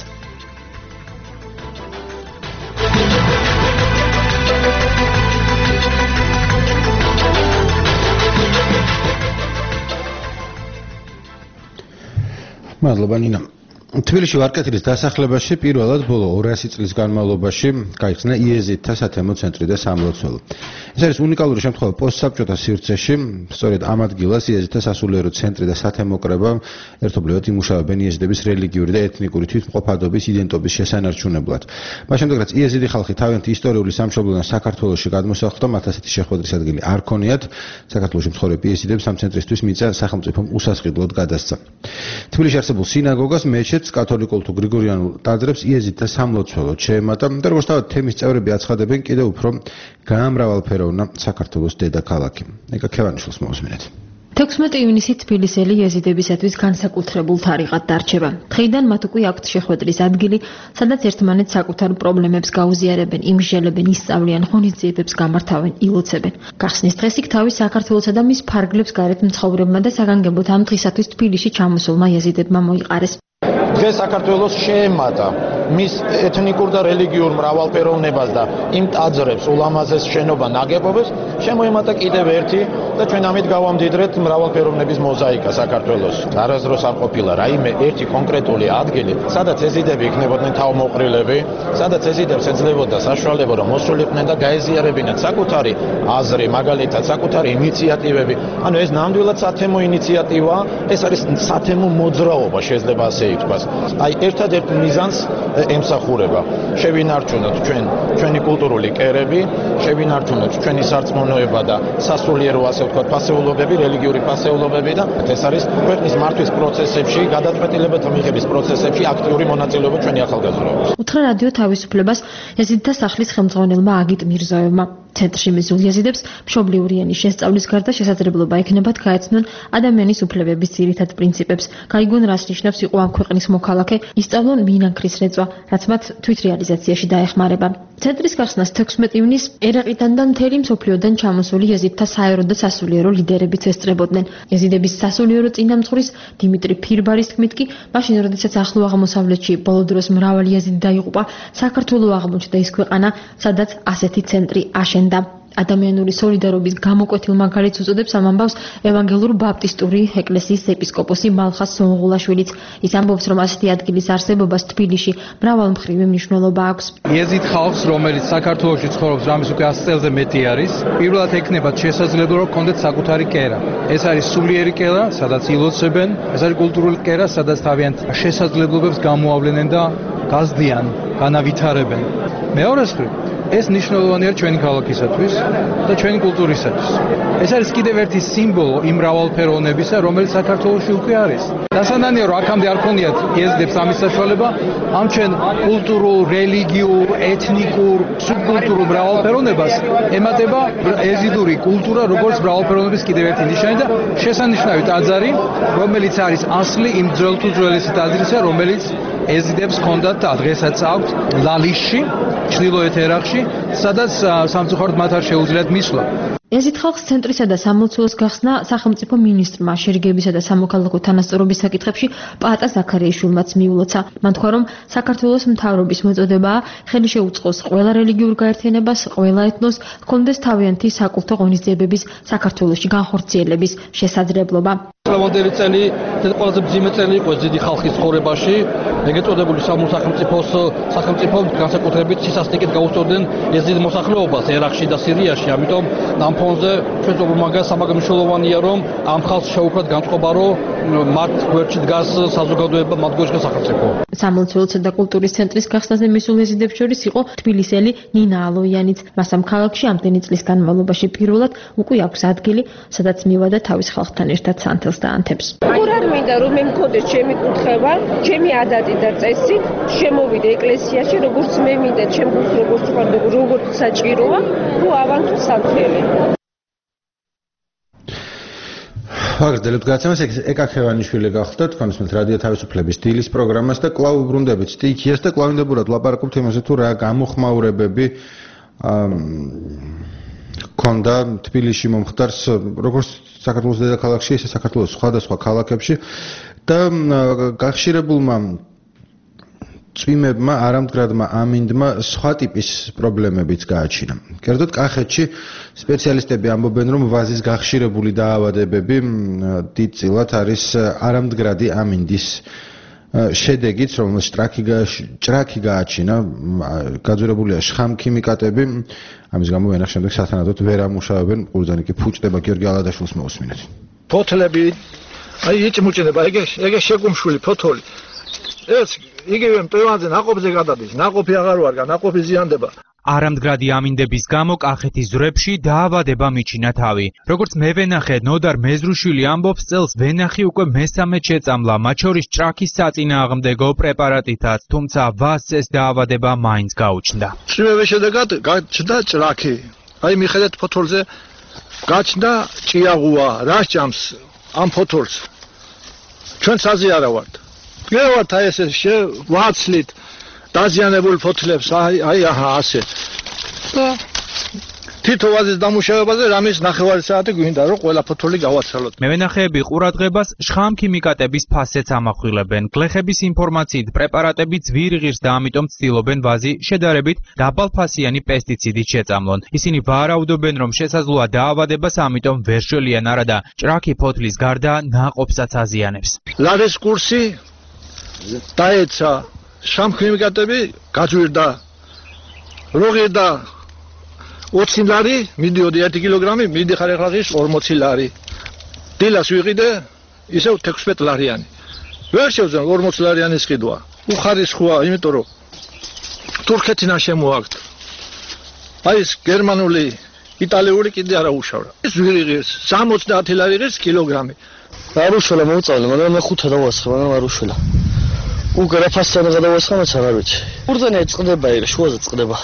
მადლობა ნინა. თბილისში ვარკეთილის დასახლებაში პირველად ბოლო 200 წლის განმავლობაში გაიხსნა იეზიდთა სათემო ცენტრი და სამლოცველო. ეს არის უნიკალური შემთხვევა პოსტსაბჭოთა სივრცეში, სწორედ ამ ადგილას იეზიდთა სასულიერო ცენტრი და სათემო კრება ერთობლივად იმუშავებენ იეზიდების რელიგიური და ეთნიკური თვითმყოფადობის იდენტობის შესანარჩუნებლად. მას შემდეგ რაც იეზიდი ხალხი თავიანთი ისტორიული სამშობლოდან საქართველოში გადმოსახლდა, მათ ასეთი შეხვედრის ადგილი არ ქონიათ. საქართველოში მცხოვრებ იეზიდებს ამ ცენტრისთვის მიწა სახელმწიფომ უსასყიდლოდ გადასცა. თბილისში არსებულ სინაგოგას, მეჩეთს, კათოლიკურ თუ გრიგორიანულ ტაძრებს იეზიდთა სამლოცველო შეემატა და როგორც თავად თემის წევრები აცხადებენ, კიდევ უფრო გაამრავალფეროვნა საქართველოს დედაქალაქი. ეკა ქევანიშვილს მოусმინეთ. 16 ივნისი თბილისელი იეზიდებისათვის განსაკუთრებულ თარიღად დარჩება. დღეიდან მათ უკვე აქვთ შეხვედრის ადგილი, სადაც ერთმანეთს საკუთარ პრობლემებს გაუზიარებენ, იმსჯელებენ, ისწავლიან, ღონისძიებებს გამართავენ, ილოცებენ. გახსნის დღეს იქ თავის საქართველოსა და მის ფარგლებს გარეთ მცხოვრებმა და საგანგებოდ ამ დღისათვის თბილისში ჩამოსულმა იეზიდებმა მოიყარეს. დღეს საქართველოს შეემატა მის ეთნიკურ და რელიგიურ მრავალფეროვნებას და იმ ტაძრებს, ულამაზეს შენობა ნაგებობებს შემოემატა კიდევ ერთი და ჩვენ ამით გავამდიდრეთ მრავალფეროვნების მოზაიკა საქართველოს. არასდროს არ ყოფილა რაიმე ერთი კონკრეტული ადგილი, სადაც ეზიდები იქნებოდნენ თავმოყრილები, სადაც ეზიდებს ეძლებოდა საშუალება, რომ მოსულიყვნენ და გაეზიარებინათ საკუთარი აზრი, მაგალითად საკუთარი ინიციატივები. ანუ ეს ნამდვილად სათემო ინიციატივაა, ეს არის სათემო მოძრაობა, შეიძლება ასე ითქვას. აი ერთადერთ მიზანს ემსახურება. შევინარჩუნოთ ჩვენი კულტურული კერები, შევინარჩუნოთ ჩვენი სარწმუნოება და სასულიერო, ასე ვთქვათ, ფასეულობები, რელიგიური ფასეულობები და ეს არის ქვეყნის მართვის პროცესებში, გადაწყვეტილებათა მიღების პროცესებში აქტიური მონაწილეობა ჩვენი ახალგაზრდობის. უთხრა რადიო თავისუფლებას იეზიდთა სახლის ხელმძღვანელმა აგიტ მირზოევმა. ცენტრში მიზულ იეზიდებს მშობლიური ენის შესწავლის გარდა შესაძლებლობა ექნებათ გაეცნონ ადამიანის უფლებების ძირითად პრინციპებს, გაიგონ რას ნიშნავს იყო ამ ქვეყნის მოქალაქე, ისწავლონ მინანქრის რეწვა, რაც მათ თვითრეალიზაციაში დაეხმარება. ცენტრის გახსნას 16 ივნისს ერაყიდან და მთელი მსოფლიოდან ჩამოსული იეზიდთა საერო და სასულიერო ლიდერებიც ესწრებოდნენ. იეზიდების სასულიერო წინამძღვრის დიმიტრი ფირბარის თქმით კი, მაშინ როდესაც ახლო აღმოსავლეთში ბოლო დროს მრავალი იეზიდი დაიღუპა, საქართველო აღმოჩნდა ის ქვეყანა, სადაც ასეთი ცენტრი აშენდა. ადამიანური სოლიდარობის გამოკვეთილ მაგალითს უწოდებს ამ ამბავს ევანგელურ ბაპტისტური ეკლესიის ეპისკოპოსი მალხას სონღულაშვილიც. ის ამბობს, რომ ასეთი ადგილის არსებობას თბილისში მრავალმხრივი მნიშვნელობა აქვს. ეზით ხალხს, რომელიც საქართველოში ცხოვრობს რამის უკვე 100 წელზე მეტი არის, პირველად ექნებათ შესაძლებლობა, რომ კონდეთ საკუთარი კერა. ეს არის სულიერი კერა, სადაც ილოცებენ, ეს არის კულტურული კერა, სადაც თავიანთ შესაძლებლობებს გამოავლენენ და გაზდიან, განავითარებენ. მეორე მხრივ, ეს მნიშვნელოვანია ჩვენი ქალაქისათვის და ჩვენი კულტურისათვის. ეს არის კიდევ ერთი სიმბოლო იმ მრავალფეროვნებისა, რომელიც საქართველოში უკვე არის. დასანანია, რომ აქამდე არ ქონიათ ეზიდებს ამის საშუალება, ამ ჩვენ კულტურულ, რელიგიურ, ეთნიკურ, სუბკულტურულ მრავალფეროვნებას ემატება ეზიდური კულტურა, როგორც მრავალფეროვნების კიდევ ერთი ნიშანი და შესანიშნავი ტაძარი, რომელიც არის ასლი იმ ძველ თუ ძველესი ტაძრისა, რომელიც ეზიდებს ჰქონდათ და დღესაც აქვთ ლალისში, ჩრდილოეთ ერაყში, სადაც სამწუხაროდ მათ არ შეუძლიათ მისვლა. ეზით ხალხს ცენტრისა და სამლოცველოს გახსნა სახელმწიფო მინისტრმა შერიგებისა და სამოქალაქო თანასწორობის საკითხებში პაატა ზაქარიაშვილმაც მიულოცა. მან თქვა, რომ საქართველოს მთავრობის მოწოდებაა ხელი შეუწყოს ყველა რელიგიურ გაერთიანებას, ყველა ეთნოს ჰქონდეს თავიანთი საკულტო ღონისძიებების საქართველოში განხორციელების შესაძლებლობა. ლევანდელი წელი ყველაზე მძიმე წელი იყო დიდი ხალხის ცხოვრებაში. ეგრეთ წოდებული სახელმწიფო განსაკუთრებით სისასტიკით გაუსწორდნენ ეზიდ მოსახლეობას ერაყში და სირიაში. ამიტომ ამ ფონზე ჩვენ ზოგადად სამაგამშოლოვანია, რომ ამ ხალხს შეუქმნათ განწყობა, რომ მათ გვერდში დგას საზოგადოება, მათ გვერდში სახელმწიფო. სამლოცველოსა და კულტურის ცენტრის გახსნაზე მისულ ეზიდებს შორის იყო თბილისელი ნინა ალოიანიც. მას ამ ქალაქში ამდენი წლის განმავლობაში პირველად უკვე აქვს ადგილი, სადაც მივადა თავის ხალხთან ერთად სანთელს და ანთებს. ყურად მინდა რომ მე მქონდეს ჩემი კურთხევა, ჩემი ადატი და წესი, შემოვიდე ეკლესიაში, როგორც მე მინდა, ჩემ გულს როგორც ხარდა, როგორც საჭიროა, თუ ავანთო სანთელი. ვაგრძელებთ გადაცემას. ეკა ხევანიშვილი გახლდათ თქვენს რადიო თავისუფლების დილის პროგრამას და კვლავ უბრუნდებით სტიქიას და კვლავ ინდებურად ლაპარაკობთ იმაზე, თუ რა გამოხმაურებები ქონდა თბილისში მომხდარს როგორც საქართველოს დედაქალაქში, ისე საქართველოს სხვადასხვა ქალაქებში და გახშირებულმა წვიმებმა, არამდგრადმა ამინდმა სხვა ტიპის პრობლემებიც გააჩინა. კერძოდ კახეთში სპეციალისტები ამბობენ, რომ ვაზის გახშირებული დაავადებები დიდწილად არის არამდგრადი ამინდის შედეგიც, რომელსაც ჭრაკი გააჩინა, გაძვირებულია შხამქიმიკატები, ამის გამო ვენახ შემდეგ სათანადოდ ვერ ამუშავებენ ყურძანი კი ფუჭდება. გიორგი ალადაშვილს მოусმინეთ. ფოთლები აი იჭმუჭდება, ეგ შეგუმშვილი ფოთოლი. ეს იგივე მტევანზე ნაყოფზე გადადის, ნაყოფი აღარ ვარგა, ნაყოფი ზიანდება. არამდგრადი ამინდების გამო კახეთის ზვრებში დაავადება მიჩინა თავი. როგორც მე ვენახე, ნოდარ მეზრუშვილი ამბობს, წელს ვენახი უკვე მესამედ შეწამლა, მათ შორის ჭრაქის საწინააღმდეგო პრეპარატითაც, თუმცა ვაზს ეს დაავადება მაინც გაუჩნდა. წვიმების შედეგად გაჩნდა ჭრაქი. აი მიხედეთ ფოთოლზე გაჩნდა ჭიაღუა, რა სჭამს ამ ფოთოლს. ჩვენ საზიარა ვართ. გევართ აი ეს ვაცლით დაზიანებულ ფოთლებს, აი აჰა ასე. და თითო ვაზის დამუშავებაზე რამის 9 საათი გვინდა, რომ ყველა ფოთოლი გავაცალოთ. მევენახეები ყურადღებას შხამქიმიკატების ფასets ამახვილებენ. გლეხების ინფორმაციით პრეპარატები ძვირ ღირს და ამიტომ ცდილობენ ვაზი შედარებით დაბალფასიანი პესტიციდით შეწამლონ. ისინი ვარაუდობენ, რომ შესაძლოა დაავადებას ამიტომ ვერ შველიან არადა ჭრაკი ფოთლის გარდა ნაყოფსაც აზიანებს. ლარის კურსი დაეცა შხამქიმიკატები გაძვირდა. როგირდა 20 ლარი, მიდიოდი 1 კილოგრამი, მიდიხარ ახლა 40 ლარი. დილას ვიყიდე, ისევ 16 ლარიანი. ვერ შევძენ 40 ლარიანის ყიდვა. უხარისხოა, იმიტომ რომ თურქეთიდან შემოაქვთ. აი ეს გერმანული, იტალიური კიდე არა უშავრა. ეს ვიღირს 70 ლარი ღირს კილოგრამი. არუშველა მოუწავლე, მაგრამ მე 5 დავასხა, მაგრამ არუშველა. უკვე რა ფასიანა გადავასხა, მაგრამ არ ვიცი. ყურძენი წყდება, ეგ შუაზე წყდება.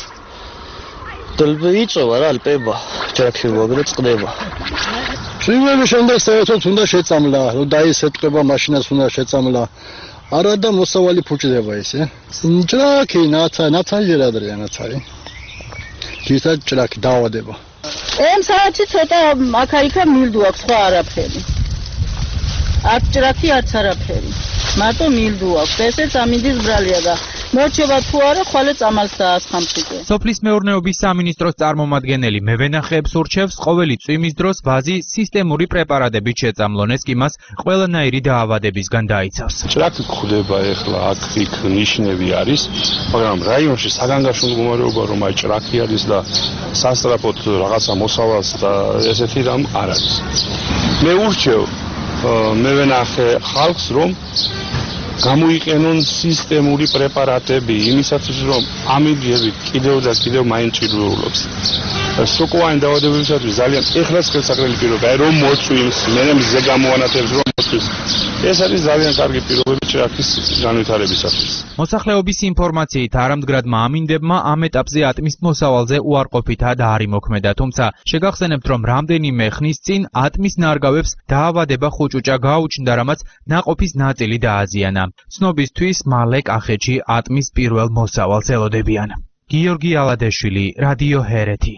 დელბე იწოვა რა, ალპება, ჯერაქება, ეგრე წყდება. წვიმების შემდეგ საერთოდ უნდა შეწამლა, რომ დაისეთყება, მაშინაც უნდა შეწამლა. არა და მოსავალი ფუჭდება ესე. ჭრაკი, ნათაჟერ ადრია ნათარი. ძირითადად ჭრაკი დაავადება. ამ საათში ცოტა აქა-იქა მილდუ აქვს, სხვა არაფერი. არც ჭრაკი, არც არაფერი. მარტო მილდუ აქვს. ესეც ამინდის ბრალია და მორჩება თუ არა, ხვალე წამალს დაასხამსიკე. სოფლის მეურნეობის სამინისტროს წარმომადგენელი მევენახეებს ურჩევს ყოველი წვიმის დროს ვაზი სისტემური პრეპარატებით შეწამლონ, ეს კი მას ყველანაირი დაავადებისგან დაიცავს. ჭრაքի გვხვდება ეხლა აქ-იქ ნიშნები არის, მაგრამ რაიონში საგანგაშო მდგომარეობა რომ აი ჭრაքի არის და სასწრაფოდ რაღაცა მოსავალს და ესეთი რამ არ არის. მე ურჩევ მევენახე ხალხს რომ გამოიყენონ სისტემური პრეპარატები იმისათვის რომ ამინდიები კიდევ და კიდევ მაინც ჭირვეულობს. სოკოვანი დაავადებებისათვის ძალიან ეხლაც ხელსაყრელი პირობაა რომ მოწვიმს, მე მზე გამოანათებს რომ მოწვიმს. ეს არის ძალიან კარგი პირობები ჭრაქის განვითარებისათვის. მოსახლეობის ინფორმაციით არამდგრადმა ამინდებმა ამ ეტაპზე ატმის მოსავალზე უარყოფითად არ იმოქმედა, თუმცა შეგახსენებთ რომ რამდენიმე ხნის წინ ატმის ნარგავებს დაავადება ხუჭუჭა გაუჩნდა, რამაც ნაყოფის ნაწილი დააზიანა. ცნობისთვის მალე კახეთში ატმის პირველ მოსავალს ელოდებიან. გიორგი ალადეშვილი, რადიო ჰერეთი.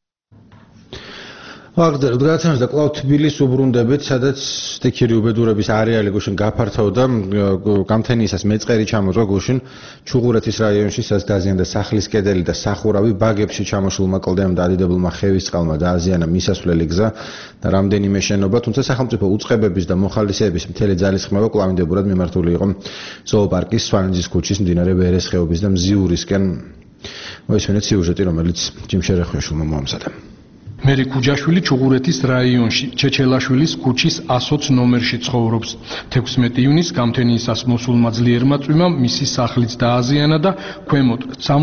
ვაგდერებთ გადაცემას და კვლავ თბილისს უბრუნდებით, სადაც სტიქირი უბედურების არეალი გუშინ გაფართოვდა, გამთენიისას მეწყერი ჩამოწვა გუშინ ჩუღურეთის რაიონში, სადაც დაზიანდა სახლის კედელი და სახურავი, ბაგებში ჩამოშლულმა კლდემ და ადიდებულმა ხევისწყალმა დააზიანა მისასვლელი გზა და რამდენიმე შენობა, თუმცა სახელმწიფო უწყებების და მოხალისეების მთელი ძალისხმევა კვლავინდებურად მიმართული იყო ზოოპარკის სვანიძის ქუჩის მდინარე ვერეს ხეობის და მზიურისკენ. მოისმენეთ სიუჟეტი, რომელიც ჯიმშერ ეხვეშულმა მოამზადა. მერი ქუჯაშვილი ჩუღურეთის რაიონში ჩეჩელაშვილის ქუჩის 120 ნომერში ცხოვრობს. 16 ივნისს გამთენიისას მოსულმა ძლიერმა წვიმამ მისი სახლიც დააზიანა და ქვემოთ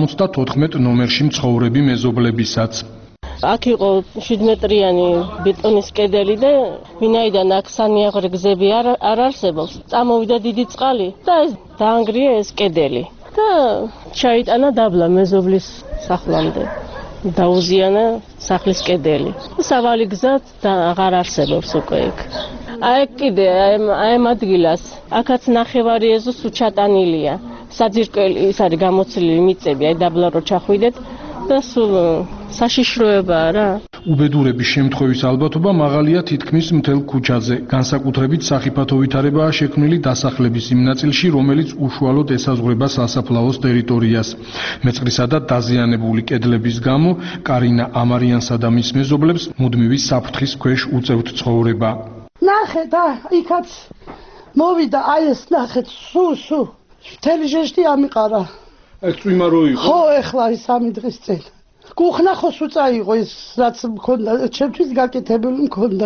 74 ნომერში მცხოვრები მეზობლებისაც. აქ იყო 7 მეტრიანი ბეტონის კედელი და ვინაიდან აქ სანიაღრე გზები არ არსებობს, წამოვიდა დიდი წყალი და ეს დაანგრია ეს კედელი და ჩაიტანა დაბლა მეზობლის სახლამდე. დაუზიანა სახლის კედელი. სავალი გზად და აღარ არსებობს უკვე იქ. აი კიდე აი ამ ადგილას აქაც ნახევარი ეზო სუჩატანილია. საძირკველი ის არის გამოცილილი მიწები, აი დაბლა რო ჩახვიდეთ და სულ საშიშროებაა რა. უბედურების შემთხვევის ალბათობა მაღალია თითქმის მთელ ქუჩაზე. განსაკუთრებით სახიფათო ვითარებაა შექმნილი დასახლების იმ ნაწილში, რომელიც უშუალოდ ესაზღვრება სასაფლაოს ტერიტორიას. მეწყრისა და დაზიანებული კედლების გამო კარინა ამარიანსა და მის მეზობლებს მუდმივი საფრთხის ქვეშ უწევთ ცხოვრება. ნახე და იქაც მოვიდა აი ეს ნახეთ სუ მთელი ჟეშტი ამიყარა. ეს წვიმა რო იყო? ხო, ეხლა ის 3 დღის წინ. გუხნახო სუწაიღო ის რაც მქონდა, ჩემთვის გაკეთებული მქონდა.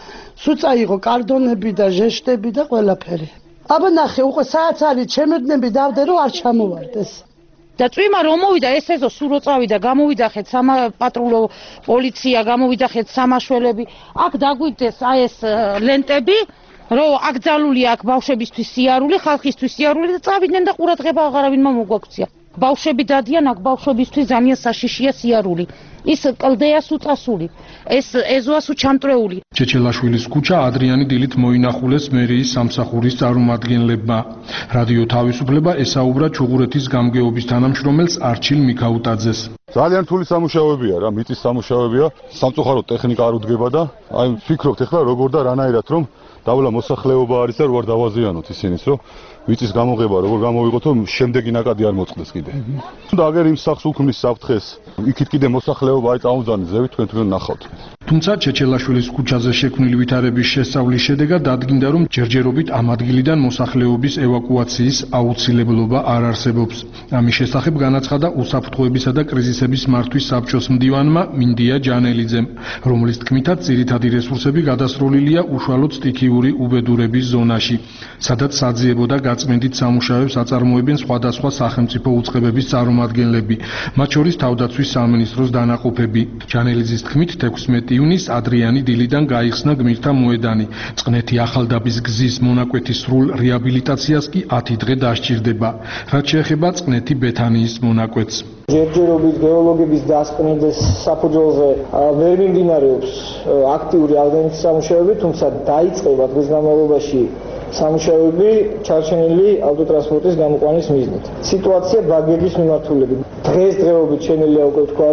სუწაიღო კარდონები და ჟეშტები და ყველაფერი. აბა ნახე, უკვე საათს არის, ჩემედნები დავდე რომ არ ჩამოვარდეს. და წვიმა რომ მოვიდა ეს ეზო სულ რო წავიდა, გამოვიდახეთ პატრულო პოლიცია, გამოვიდახეთ სამაშველები. აქ დაგვიდეს აი ეს ლენტები, რომ აკრძალულია აქ ბავშვებისთვის სიარული, ხალხისთვის სიარული და წავიდნენ და ყურადღება აღარავინმა მოგვაქცია. ბავშვები დადიან აქ ბავშვებისთვის ძალიან საშიშია სიარული. ის კლდეა სუწასული. ეს ეზოა სუჩამტრეული. ჩეჩელაშვილის ქუჩა ადრიანი დილით მოინახულეს მერიის სამსახურის წარმომადგენლებმა. რადიო თავისუფლება ესაუბრა ჩუღურეთის გამგეობის თანამშრომელს არჩილ მიქაუტაძეს. ძალიან რთული სამუშაოებია რა, მიწის სამუშაოებია, სამწუხაროდ ტექნიკა არ უდგება და აი ვფიქრობთ ახლა როგორ და რანაირად რომ დავლა მოსახლეობა არის და რო არ დავაზიანოთ ისინიც რომ მიწის გამოღება როგორ გამოვიღოთ რომ შემდეგი ნაკადი არ მოწყდეს კიდე. და აგერ იმ სახს უქმნის საფრთხეს, იქით კიდე მოსახლეობა აი წამოძანის ზევით თქვენ ნახავთ. თუმცა ჩეჩელაშვილის ქუჩაზე შექმნილი ვითარების შესწავლის შედეგად დადგინდა რომ ჯერჯერობით ამ ადგილიდან მოსახლეობის ევაკუაციის აუცილებლობა არ არსებობს. ამის შესახებ განაცხადა უსაფრთხოებისა და კრიზისების მართვის საბჭოს მდივანმა მინდია ჯანელიძემ, რომლის თქმითაც ძირითადი რესურსები გადასროლილია უშუალოდ სტიქიური უბედურების ზონაში, სადაც საძიებო და გაწმენდით სამუშაოებს აწარმოებენ სხვადასხვა სახელმწიფო უწყებების წარმომადგენლები, მათ შორის თავდაცვის სამინისტროს დანაყოფები. ჯანელიძის თქმით 16 ივნისს ადრიანი დილიდან გაიხსნა გმირთა მოედანი. წყნეთი ახალდაბის გზის მონაკვეთის სრულ რეაბილიტაციას კი 10 დღე დასჭირდება. რაც შეეხება წყნეთი ბეთანიის მონაკვეთს. ჯერჯერობით გეოლოგების დასკვნების საფუძველზე ვერ მიმდინარეობს აქტიური აღდგენითი სამუშაოები, თუმცა დაიწყება დღის განმავლობაში სამუშაოები ჩარჩენილი ავტოტრანსპორტის გამოყვანის მიზნით. სიტუაცია ბაგების მიმართულებით. დღესდღეობით შენელია უკვე თქვა, რომ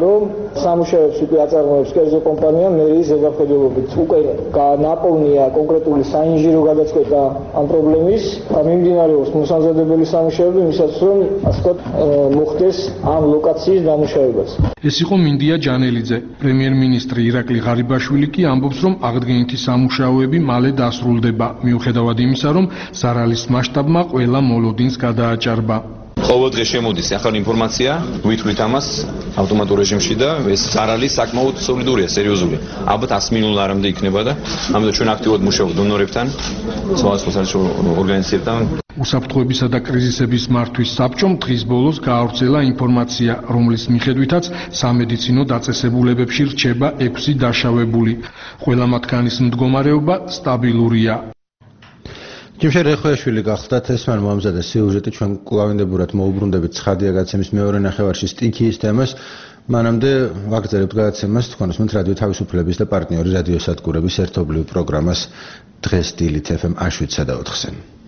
სამუშაოებს უკვე აწარმოებს კერძო კომპანია მერიის ზედამხედველობით. უკვე ნაპოვნია კონკრეტული საინჟირო გადაწყვეტა ამ პრობლემის და მიმდინარეობს მოსამზადებელი სამუშაოები, მისაც რომ ასე ვთქვათ მოხდეს ამ ლოკაციის დამუშავებაც. ეს იყო მინდია ჯანელიძე. პრემიერ-მინისტრი ირაკლი ღარიბაშვილი კი ამბობს, რომ აღდგენითი სამუშაოები მალე დასრულდება, მიუხედავად იმისა, რომ ზარალის მასშტაბმა ყველა მოლოდინს გადააჭარბა. ყოველ დღე შემოდის ახალი ინფორმაცია, ვითვლით ამას ავტომატურ რეჟიმში და ეს ზარალი საკმაოდ სოლიდურია, სერიოზულია. ალბათ 100 მილიონი ლარამდე იქნება და ამიტომ ჩვენ აქტიურად მუშაობთ დონორებთან, სხვადასხვა საერთაშორისო ორგანიზაციებთან. უსაფრთხოებისა და კრიზისების მართვის საბჭომ დღის ბოლოს გაავრცელა ინფორმაცია, რომლის მიხედვითაც სამედიცინო დაწესებულებებში რჩება 6 დაშავებული. ყველა მათგანის მდგომარეობა სტაბილურია. ჯიმშერ რეხოიაშვილი გახლდათ ეს მან მომზადა სიუჟეტი ჩვენ კვლავინდებურად მოუბრუნდებით ცხადია გაცემის მეორე ნახევარში სტიქიის თემას მანამდე ვაგრძელებთ გადაცემას თქვენ უსმენთ რადიო თავისუფლების და პარტნიორი რადიოსადგურების ერთობლივ პროგრამას დღეს დილით FM 7-სა და 4-ზე